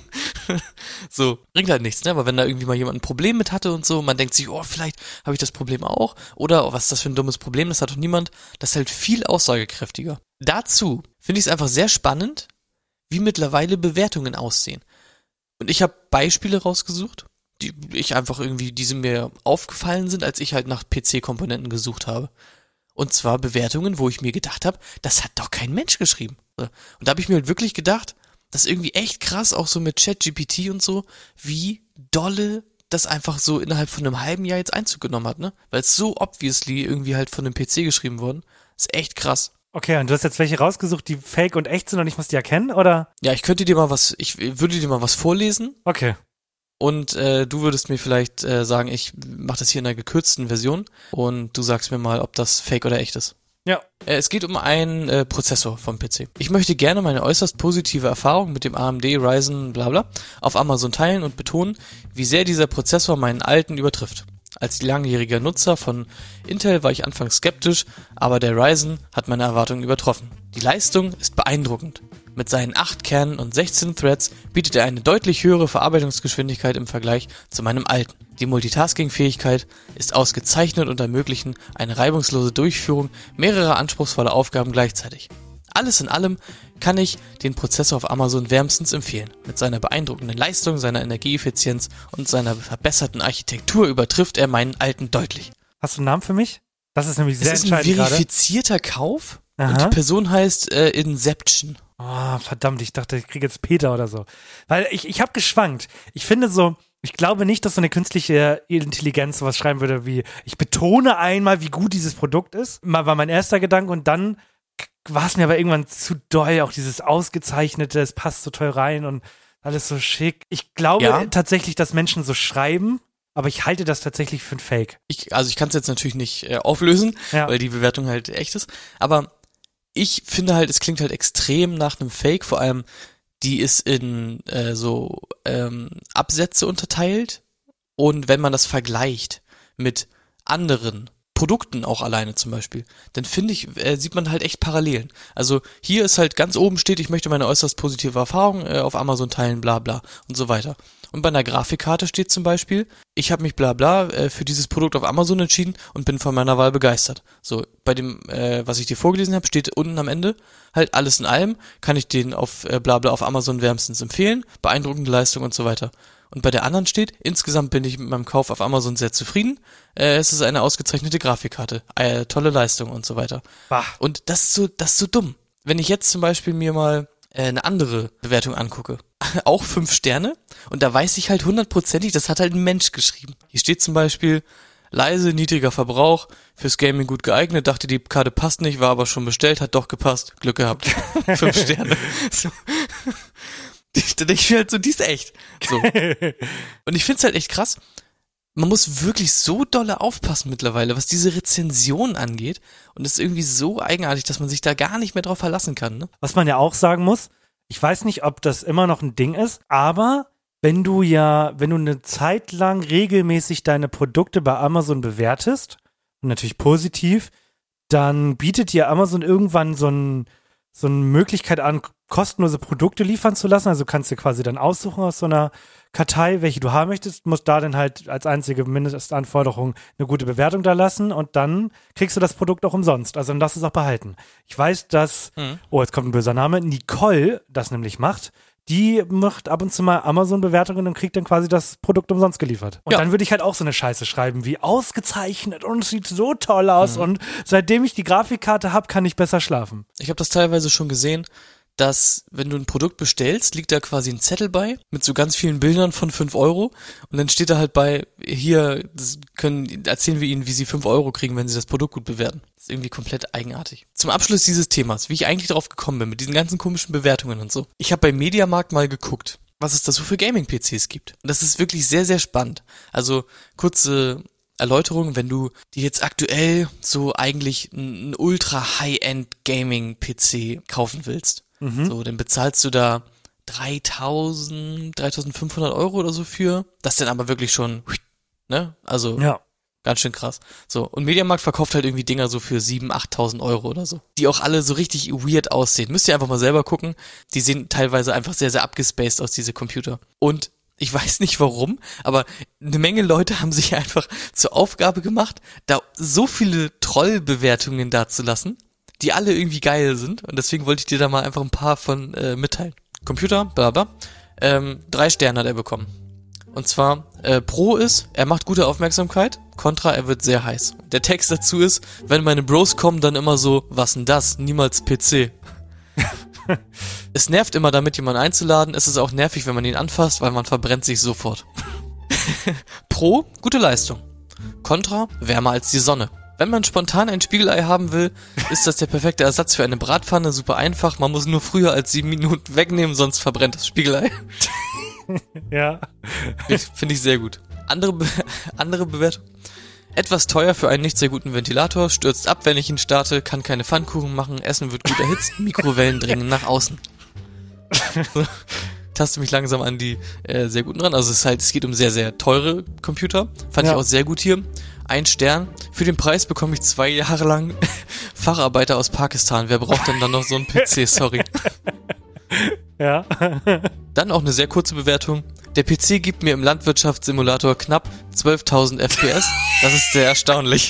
So, bringt halt nichts, ne? Aber wenn da irgendwie mal jemand ein Problem mit hatte und so, man denkt sich, oh, vielleicht habe ich das Problem auch. Oder, oh, was ist das für ein dummes Problem, das hat doch niemand. Das ist halt viel aussagekräftiger. Dazu finde ich es einfach sehr spannend, wie mittlerweile Bewertungen aussehen. Und ich habe Beispiele rausgesucht, die ich einfach irgendwie, die sind mir aufgefallen sind, als ich halt nach P C-Komponenten gesucht habe. Und zwar Bewertungen, wo ich mir gedacht habe, das hat doch kein Mensch geschrieben. Und da habe ich mir halt wirklich gedacht, das ist irgendwie echt krass, auch so mit ChatGPT und so, wie dolle das einfach so innerhalb von einem halben Jahr jetzt Einzug genommen hat, ne? Weil es so obviously irgendwie halt von einem P C geschrieben worden. Das ist echt krass.
Okay, und du hast jetzt welche rausgesucht, die fake und echt sind und ich muss die erkennen, oder?
Ja, ich könnte dir mal was, ich würde dir mal was vorlesen.
Okay.
Und äh, du würdest mir vielleicht äh, sagen, ich mache das hier in einer gekürzten Version und du sagst mir mal, ob das fake oder echt ist.
Ja.
Äh, es geht um einen äh, Prozessor vom P C. Ich möchte gerne meine äußerst positive Erfahrung mit dem A M D Ryzen blabla auf Amazon teilen und betonen, wie sehr dieser Prozessor meinen alten übertrifft. Als langjähriger Nutzer von Intel war ich anfangs skeptisch, aber der Ryzen hat meine Erwartungen übertroffen. Die Leistung ist beeindruckend. Mit seinen acht Kernen und sechzehn Threads bietet er eine deutlich höhere Verarbeitungsgeschwindigkeit im Vergleich zu meinem alten. Die Multitasking-Fähigkeit ist ausgezeichnet und ermöglichen eine reibungslose Durchführung mehrerer anspruchsvoller Aufgaben gleichzeitig. Alles in allem kann ich den Prozessor auf Amazon wärmstens empfehlen. Mit seiner beeindruckenden Leistung, seiner Energieeffizienz und seiner verbesserten Architektur übertrifft er meinen alten deutlich.
Hast du einen Namen für mich? Das ist nämlich sehr
Es ist ein
entscheidend gerade.
verifizierter Kauf und
Aha.
die Person heißt äh, Inception.
Oh, verdammt, ich dachte, ich kriege jetzt Peter oder so. Weil ich, ich habe geschwankt. Ich finde so, ich glaube nicht, dass so eine künstliche Intelligenz sowas schreiben würde wie, ich betone einmal, wie gut dieses Produkt ist. Mal war mein erster Gedanke und dann war es mir aber irgendwann zu doll, auch dieses Ausgezeichnete, es passt so toll rein und alles so schick. Ich glaube
Ja.
tatsächlich, dass Menschen so schreiben, aber ich halte das tatsächlich für ein Fake.
Ich, also ich kann es jetzt natürlich nicht äh, auflösen,
Ja.
weil die Bewertung halt echt ist, aber ich finde halt, es klingt halt extrem nach einem Fake, vor allem die ist in äh, so ähm, Absätze unterteilt und wenn man das vergleicht mit anderen Produkten auch alleine zum Beispiel, dann finde ich, äh, sieht man halt echt Parallelen. Also hier ist halt ganz oben steht, ich möchte meine äußerst positive Erfahrung äh, auf Amazon teilen, bla bla und so weiter. Und bei einer Grafikkarte steht zum Beispiel, ich habe mich bla bla äh, für dieses Produkt auf Amazon entschieden und bin von meiner Wahl begeistert. So, bei dem, äh, was ich dir vorgelesen habe, steht unten am Ende, halt alles in allem, kann ich den auf äh, bla bla auf Amazon wärmstens empfehlen, beeindruckende Leistung und so weiter. Und bei der anderen steht, insgesamt bin ich mit meinem Kauf auf Amazon sehr zufrieden, äh, es ist eine ausgezeichnete Grafikkarte, äh, tolle Leistung und so weiter.
Bah.
Und das ist so, das ist so dumm. Wenn ich jetzt zum Beispiel mir mal äh, eine andere Bewertung angucke, auch fünf Sterne, und da weiß ich halt hundertprozentig, das hat halt ein Mensch geschrieben. Hier steht zum Beispiel, leise, niedriger Verbrauch, fürs Gaming gut geeignet, dachte die Karte passt nicht, war aber schon bestellt, hat doch gepasst, Glück gehabt. Fünf Sterne. So. Da denke ich mir halt so, die ist echt. So. Und ich find's halt echt krass. Man muss wirklich so dolle aufpassen mittlerweile, was diese Rezension angeht. Und es ist irgendwie so eigenartig, dass man sich da gar nicht mehr drauf verlassen kann. Ne?
Was man ja auch sagen muss, ich weiß nicht, ob das immer noch ein Ding ist, aber wenn du ja, wenn du eine Zeit lang regelmäßig deine Produkte bei Amazon bewertest, und natürlich positiv, dann bietet dir Amazon irgendwann so, ein, so eine Möglichkeit an, kostenlose Produkte liefern zu lassen. Also kannst du quasi dann aussuchen aus so einer Kartei, welche du haben möchtest, musst da dann halt als einzige Mindestanforderung eine gute Bewertung da lassen und dann kriegst du das Produkt auch umsonst. Also dann darfst du es auch behalten. Ich weiß, dass,
Mhm.
oh, jetzt kommt ein böser Name, Nicole das nämlich macht. Die macht ab und zu mal Amazon-Bewertungen und kriegt dann quasi das Produkt umsonst geliefert. Und
Ja.
dann würde ich halt auch so eine Scheiße schreiben, wie ausgezeichnet und es sieht so toll aus und seitdem ich die Grafikkarte habe, kann ich besser schlafen.
Ich habe das teilweise schon gesehen, dass wenn du ein Produkt bestellst, liegt da quasi ein Zettel bei mit so ganz vielen Bildern von fünf Euro und dann steht da halt bei, hier das können erzählen wir Ihnen, wie Sie fünf Euro kriegen, wenn Sie das Produkt gut bewerten. Das ist irgendwie komplett eigenartig. Zum Abschluss dieses Themas, wie ich eigentlich darauf gekommen bin, mit diesen ganzen komischen Bewertungen und so. Ich habe bei Mediamarkt mal geguckt, was es da so für Gaming-P Cs gibt. Und das ist wirklich sehr, sehr spannend. Also kurze Erläuterung, wenn du dir jetzt aktuell so eigentlich einen ultra High-End Gaming-P C kaufen willst, so, dann bezahlst du da dreitausend, dreitausendfünfhundert Euro oder so für. Das ist dann aber wirklich schon, ne? Also
Ja.
ganz schön krass. So, und Mediamarkt verkauft halt irgendwie Dinger so für siebentausend, achttausend Euro oder so. Die auch alle so richtig weird aussehen. Müsst ihr einfach mal selber gucken. Die sehen teilweise einfach sehr, sehr abgespaced aus, diese Computer. Und ich weiß nicht warum, aber eine Menge Leute haben sich einfach zur Aufgabe gemacht, da so viele Trollbewertungen dazulassen, die alle irgendwie geil sind. Und deswegen wollte ich dir da mal einfach ein paar von äh, mitteilen. Computer, bla bla. Ähm, drei Sterne hat er bekommen. Und zwar, äh, Pro ist, er macht gute Aufmerksamkeit. Contra, er wird sehr heiß. Der Text dazu ist, wenn meine Bros kommen, dann immer so, was denn das? Niemals P C. Es nervt immer damit, jemanden einzuladen. Es ist auch nervig, wenn man ihn anfasst, weil man verbrennt sich sofort. Pro, gute Leistung. Contra, wärmer als die Sonne. Wenn man spontan ein Spiegelei haben will, ist das der perfekte Ersatz für eine Bratpfanne. Super einfach, man muss nur früher als sieben Minuten wegnehmen, sonst verbrennt das Spiegelei.
Ja.
Finde ich sehr gut. Andere, Be- andere Bewertung. Etwas teuer für einen nicht sehr guten Ventilator, stürzt ab, wenn ich ihn starte, kann keine Pfannkuchen machen, Essen wird gut erhitzt, Mikrowellen dringen nach außen. So, taste mich langsam an die äh, sehr guten ran. Also es ist halt, es geht um sehr, sehr teure Computer. Fand
Ja.
ich auch sehr gut hier. Ein Stern. Für den Preis bekomme ich zwei Jahre lang Facharbeiter aus Pakistan. Wer braucht denn dann noch so einen P C? Sorry.
Ja.
Dann auch eine sehr kurze Bewertung. Der P C gibt mir im Landwirtschaftssimulator knapp zwölftausend F P S. Das ist sehr erstaunlich.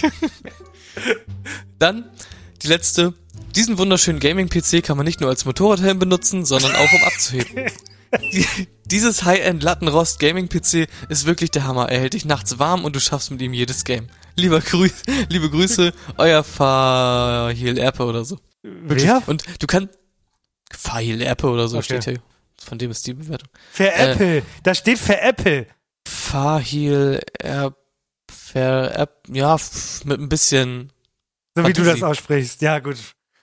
Dann die letzte. Diesen wunderschönen Gaming-P C kann man nicht nur als Motorradhelm benutzen, sondern auch um abzuheben. Die, dieses High-End Lattenrost-Gaming-P C ist wirklich der Hammer. Er hält dich nachts warm und du schaffst mit ihm jedes Game. Lieber Grü- liebe Grüße, euer Fahil Erpe oder so. Wirklich.
Wer?
Und du kannst... Fahil Erpe oder so
Okay.
steht hier. Von dem ist die Bewertung.
Für
Äh,
Apple. Da steht für Apple.
Fahil Erpe, Erpe, ja, f- mit ein bisschen...
So wie du das
Fantasie.
aussprichst. Ja, gut.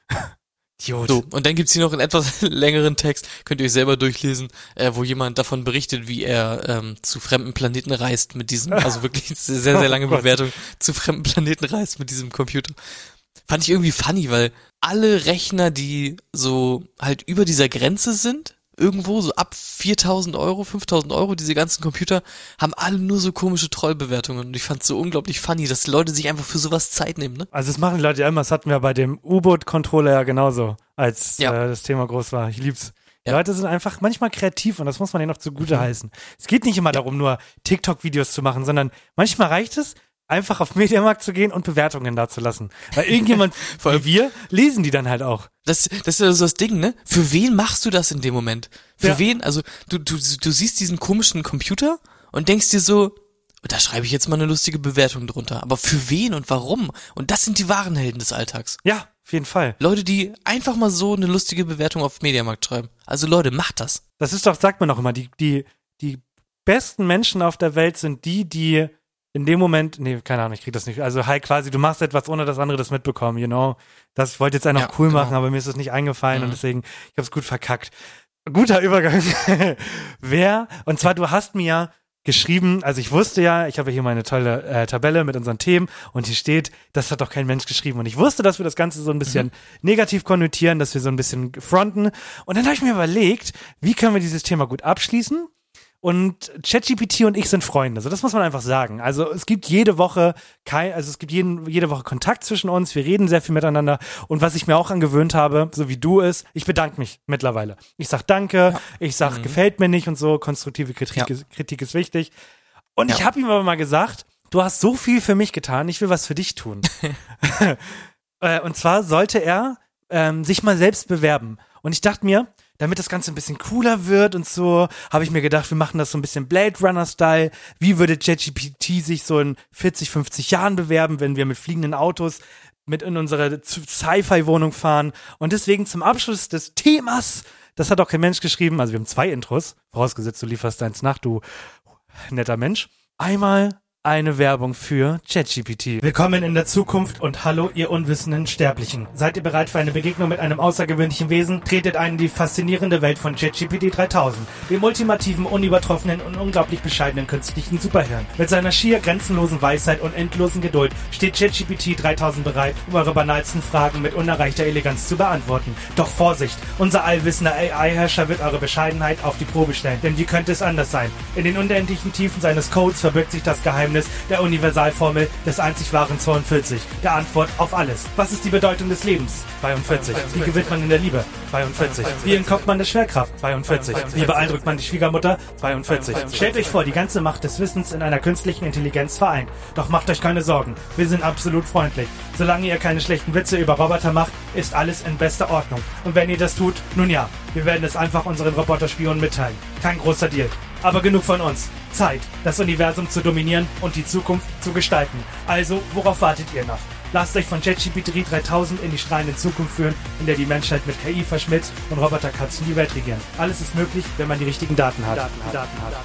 Idiot.
So, und dann gibt's hier noch einen etwas längeren Text, könnt ihr euch selber durchlesen, äh, wo jemand davon berichtet, wie er ähm, zu fremden Planeten reist mit diesem, also wirklich sehr, sehr, sehr lange
Oh Gott.
Bewertung, zu fremden Planeten reist mit diesem Computer. Fand ich irgendwie funny, weil alle Rechner, die so halt über dieser Grenze sind, irgendwo so ab viertausend Euro, fünftausend Euro, diese ganzen Computer, haben alle nur so komische Trollbewertungen. Und ich fand's so unglaublich funny, dass die Leute sich einfach für sowas Zeit nehmen, ne?
Also das machen die Leute ja immer. Das hatten wir bei dem U-Boot-Controller ja genauso, als
Ja.
äh, das Thema groß war. Ich lieb's. Die
Ja.
Leute sind einfach manchmal kreativ und das muss man denen noch zugute heißen. Es geht nicht immer darum, nur TikTok-Videos zu machen, sondern manchmal reicht es, einfach auf Mediamarkt zu gehen und Bewertungen da zu lassen. Weil irgendjemand,
Vor allem-
wie wir, lesen die dann halt auch.
Das, das ist ja so das Ding, ne? Für wen machst du das in dem Moment? Für
Ja.
wen? Also, du, du, du siehst diesen komischen Computer und denkst dir so, da schreibe ich jetzt mal eine lustige Bewertung drunter. Aber für wen und warum? Und das sind die wahren Helden des Alltags.
Ja, auf jeden Fall.
Leute, die einfach mal so eine lustige Bewertung auf Mediamarkt schreiben. Also Leute, macht das.
Das ist doch, sagt man doch immer, die, die, die besten Menschen auf der Welt sind die, die in dem Moment, nee, keine Ahnung, ich krieg das nicht. Also halt quasi, du machst etwas, ohne dass andere das mitbekommen, you know. Das, ich wollte jetzt einen
Ja,
noch cool
genau.
machen, aber mir ist das nicht eingefallen
Mhm.
und deswegen, ich hab's gut verkackt. Guter Übergang. Wer, und zwar, du hast mir ja geschrieben, also ich wusste ja, ich habe ja hier meine tolle äh, Tabelle mit unseren Themen und hier steht, das hat doch kein Mensch geschrieben. Und ich wusste, dass wir das Ganze so ein bisschen
Mhm.
negativ konnotieren, dass wir so ein bisschen fronten. Und dann habe ich mir überlegt, wie können wir dieses Thema gut abschließen? Und ChatGPT und ich sind Freunde, also das muss man einfach sagen. Also es gibt jede Woche kein, also es gibt jeden, jede Woche Kontakt zwischen uns, wir reden sehr viel miteinander und was ich mir auch angewöhnt habe, so wie du ist, ich bedanke mich mittlerweile. Ich sag Danke, ich sag
Mhm.
gefällt mir nicht und so, konstruktive Kritik,
Ja.
ist, Kritik ist wichtig. Und ich
Ja.
habe ihm aber mal gesagt, du hast so viel für mich getan, ich will was für dich tun. Äh, und zwar sollte er ähm, sich mal selbst bewerben. Und ich dachte mir, damit das Ganze ein bisschen cooler wird und so, habe ich mir gedacht, wir machen das so ein bisschen Blade Runner-Style. Wie würde ChatGPT sich so in vierzig, fünfzig Jahren bewerben, wenn wir mit fliegenden Autos mit in unsere Z- Sci-Fi-Wohnung fahren? Und deswegen zum Abschluss des Themas, das hat auch kein Mensch geschrieben, also wir haben zwei Intros, vorausgesetzt du lieferst eins nach, du netter Mensch. Einmal eine Werbung für ChatGPT. Willkommen in der Zukunft und hallo, ihr unwissenden Sterblichen. Seid ihr bereit für eine Begegnung mit einem außergewöhnlichen Wesen? Tretet ein in die faszinierende Welt von ChatGPT dreitausend, dem ultimativen, unübertroffenen und unglaublich bescheidenen künstlichen Superhirn. Mit seiner schier grenzenlosen Weisheit und endlosen Geduld steht ChatGPT dreitausend bereit, um eure banalsten Fragen mit unerreichter Eleganz zu beantworten. Doch Vorsicht, unser allwissender A I-Herrscher wird eure Bescheidenheit auf die Probe stellen. Denn wie könnte es anders sein? In den unendlichen Tiefen seines Codes verbirgt sich das Geheimnis der Universalformel des einzig wahren zweiundvierzig, der Antwort auf alles. Was ist die Bedeutung des Lebens? zweiundvierzig. Wie gewinnt man in der Liebe? zweiundvierzig. Wie entkommt man der Schwerkraft? zweiundvierzig. Wie beeindruckt man die Schwiegermutter? zweiundvierzig. Stellt euch vor, die ganze Macht des Wissens in einer künstlichen Intelligenz vereint. Doch macht euch keine Sorgen, wir sind absolut freundlich. Solange ihr keine schlechten Witze über Roboter macht, ist alles in bester Ordnung. Und wenn ihr das tut, nun ja, wir werden es einfach unseren Roboterspionen mitteilen. Kein großer Deal. Aber genug von uns. Zeit, das Universum zu dominieren und die Zukunft zu gestalten. Also, worauf wartet ihr noch? Lasst euch von ChatGPT dreitausend in die strahlende Zukunft führen, in der die Menschheit mit K I verschmilzt und Roboterkatzen die Welt regieren. Alles ist möglich, wenn man die richtigen Daten hat. Daten hat. Daten hat.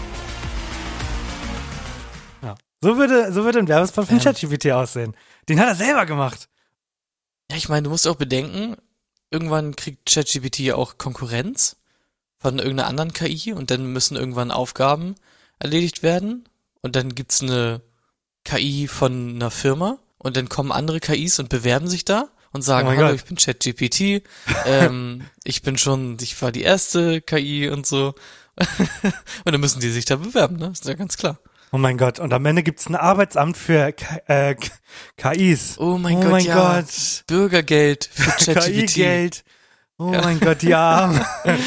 Ja. So würde, so würde ein Werbespot von ChatGPT aussehen. Den hat er selber gemacht.
Ja, ich meine, du musst auch bedenken, irgendwann kriegt ChatGPT ja auch Konkurrenz von irgendeiner anderen K I und dann müssen irgendwann Aufgaben erledigt werden und dann gibt's eine K I von einer Firma und dann kommen andere K Is und bewerben sich da und sagen,
Oh mein
hallo,
Gott.
ich bin ChatGPT, ähm, ich bin schon, ich war die erste K I und so und dann müssen die sich da bewerben, ne? Ist ja ganz klar.
Oh mein Gott, und am Ende gibt's ein Arbeitsamt für K äh, K Is.
Oh mein
oh
Gott,
mein
ja.
Gott.
Bürgergeld für
K
ChatGPT.
I-Geld. Oh
Ja.
mein Gott, ja.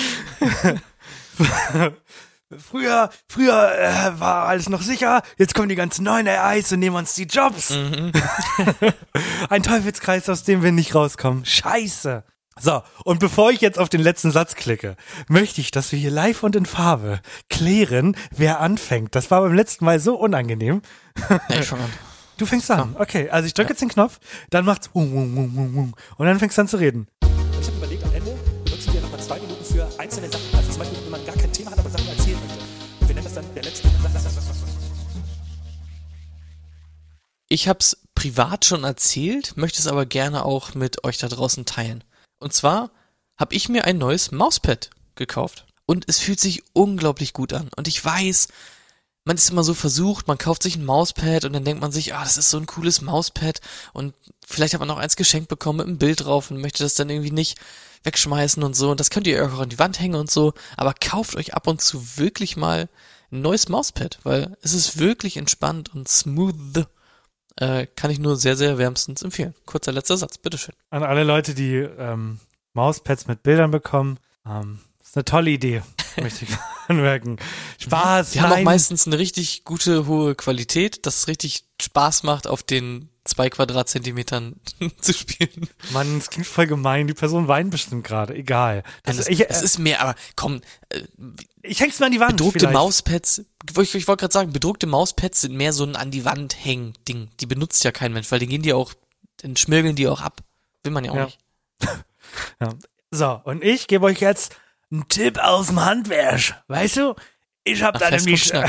Früher, früher äh, war alles noch sicher, jetzt kommen die ganzen neuen A Is und nehmen uns die Jobs.
Mhm.
Ein Teufelskreis, aus dem wir nicht rauskommen. Scheiße. So, und bevor ich jetzt auf den letzten Satz klicke, möchte ich, dass wir hier live und in Farbe klären, wer anfängt. Das war beim letzten Mal so unangenehm.
Ja, ich fang an.
Du fängst an. Okay, also ich drücke jetzt den Knopf, dann macht's wum, wum, wum, wum, wum, und dann fängst du an zu reden.
Ich habe überlegt, am Ende benutzen wir nochmal zwei Minuten für einzelne Sachen. Also zum Beispiel, wenn man gar kein Thema hat, aber Sachen erzählen möchte. Und wir nennen das dann der letzte.
Ich hab's privat schon erzählt, möchte es aber gerne auch mit euch da draußen teilen. Und zwar habe ich mir ein neues Mauspad gekauft. Und es fühlt sich unglaublich gut an. Und ich weiß, man ist immer so versucht, man kauft sich ein Mauspad und dann denkt man sich, ah, das ist so ein cooles Mauspad. Und vielleicht hat man noch eins geschenkt bekommen mit einem Bild drauf und möchte das dann irgendwie nicht wegschmeißen und so. Und das könnt ihr auch an die Wand hängen und so. Aber kauft euch ab und zu wirklich mal ein neues Mauspad, weil es ist wirklich entspannt und smooth. Äh, kann ich nur sehr, sehr wärmstens empfehlen. Kurzer letzter Satz, bitteschön.
An alle Leute, die ähm, Mauspads mit Bildern bekommen, ähm, ist eine tolle Idee, möchte ich anmerken. Spaß,
Die haben auch
nein.
meistens eine richtig gute, hohe Qualität, dass es richtig Spaß macht, auf den zwei Quadratzentimetern zu spielen.
Mann, das klingt voll gemein. Die Person weint bestimmt gerade. Egal. Das,
Das,
ich, äh,
es ist mehr, aber komm, äh,
ich häng's mir an die Wand.
bedruckte
vielleicht.
Mauspads, ich, ich wollte gerade sagen, bedruckte Mauspads sind mehr so ein an die Wand hängen Ding. Die benutzt ja kein Mensch, weil die gehen die auch, dann schmirgeln die auch ab. Will man ja auch
Ja.
nicht.
Ja. So, und ich gebe euch jetzt einen Tipp aus dem Handwerk. Weißt du? Ich hab
Ach,
da
fest
nämlich,
und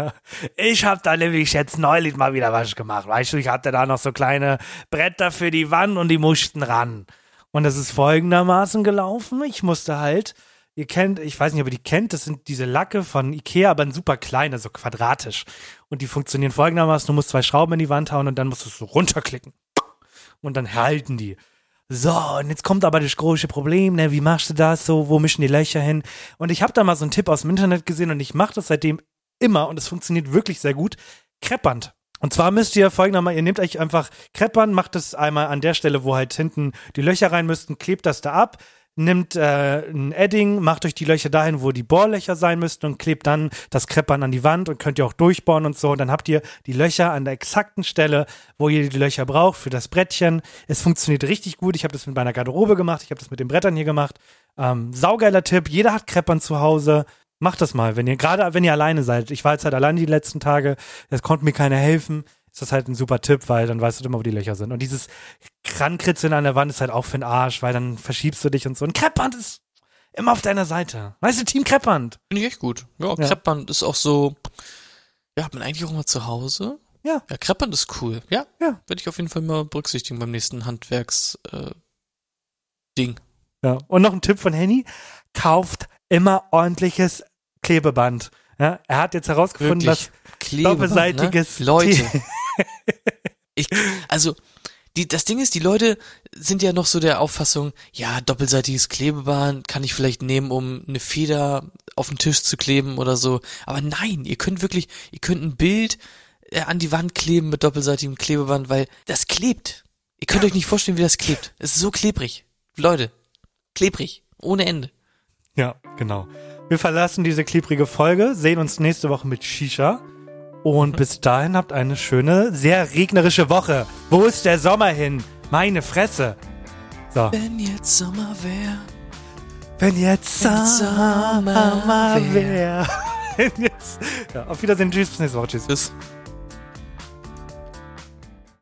ich hab da nämlich jetzt neulich mal wieder was gemacht. Weißt du, ich hatte da noch so kleine Bretter für die Wand und die mussten ran. Und das ist folgendermaßen gelaufen. Ich musste halt, ihr kennt, ich weiß nicht, ob ihr die kennt, das sind diese Lacke von Ikea, aber ein super kleine, so quadratisch. Und die funktionieren folgendermaßen, du musst zwei Schrauben in die Wand hauen und dann musst du es so runterklicken. Und dann halten die. So, und jetzt kommt aber das große Problem, ne, wie machst du das so, wo mischen die Löcher hin? Und ich habe da mal so einen Tipp aus dem Internet gesehen und ich mache das seitdem immer und es funktioniert wirklich sehr gut, Kreppband. Und zwar müsst ihr folgendermaßen, ihr nehmt euch einfach Kreppband, macht es einmal an der Stelle, wo halt hinten die Löcher rein müssten, klebt das da ab, nimmt äh, ein Edding, macht euch die Löcher dahin, wo die Bohrlöcher sein müssten und klebt dann das Kreppband an die Wand und könnt ihr auch durchbohren und so. Und dann habt ihr die Löcher an der exakten Stelle, wo ihr die Löcher braucht für das Brettchen. Es funktioniert richtig gut. Ich habe das mit meiner Garderobe gemacht. Ich habe das mit den Brettern hier gemacht. Ähm, saugeiler Tipp. Jeder hat Kreppband zu Hause. Macht das mal, wenn ihr gerade, wenn ihr alleine seid. Ich war jetzt halt alleine die letzten Tage. Es konnte mir keiner helfen. Ist das halt ein super Tipp, weil dann weißt du immer, wo die Löcher sind. Und dieses Krankritzeln an der Wand ist halt auch für den Arsch, weil dann verschiebst du dich und so. Ein Kreppband ist immer auf deiner Seite. Weißt du, Team Kreppband.
Finde ich echt gut. Ja,
Ja.
Kreppband ist auch so, Ja, hat man eigentlich auch mal zu Hause?
Ja.
Ja, Kreppern ist cool. Ja,
Ja.
werde ich auf jeden Fall mal berücksichtigen beim nächsten Handwerks äh, Ding.
Ja. Und noch ein Tipp von Henny. Kauft immer ordentliches Klebeband. Ja, er hat jetzt herausgefunden,
Wirklich.
dass
Klebeband,
doppelseitiges
ne? Leute.
T-
Ich, also, die, das Ding ist, die Leute sind ja noch so der Auffassung, ja, doppelseitiges Klebeband kann ich vielleicht nehmen, um eine Feder auf den Tisch zu kleben oder so. Aber nein, ihr könnt wirklich, ihr könnt ein Bild äh, an die Wand kleben mit doppelseitigem Klebeband, weil das klebt. Ihr könnt euch nicht vorstellen, wie das klebt. Es ist so klebrig. Leute, klebrig. Ohne Ende.
Ja, genau. Wir verlassen diese klebrige Folge, sehen uns nächste Woche mit Shisha. Und bis dahin habt eine schöne, sehr regnerische Woche. Wo ist der Sommer hin? Meine Fresse. So.
Wenn jetzt Sommer wäre.
Wenn jetzt Sommer
Sommer
wäre. Wenn jetzt. Ja, auf Wiedersehen. Tschüss. Bis nächste Woche. Tschüss.
Tschüss.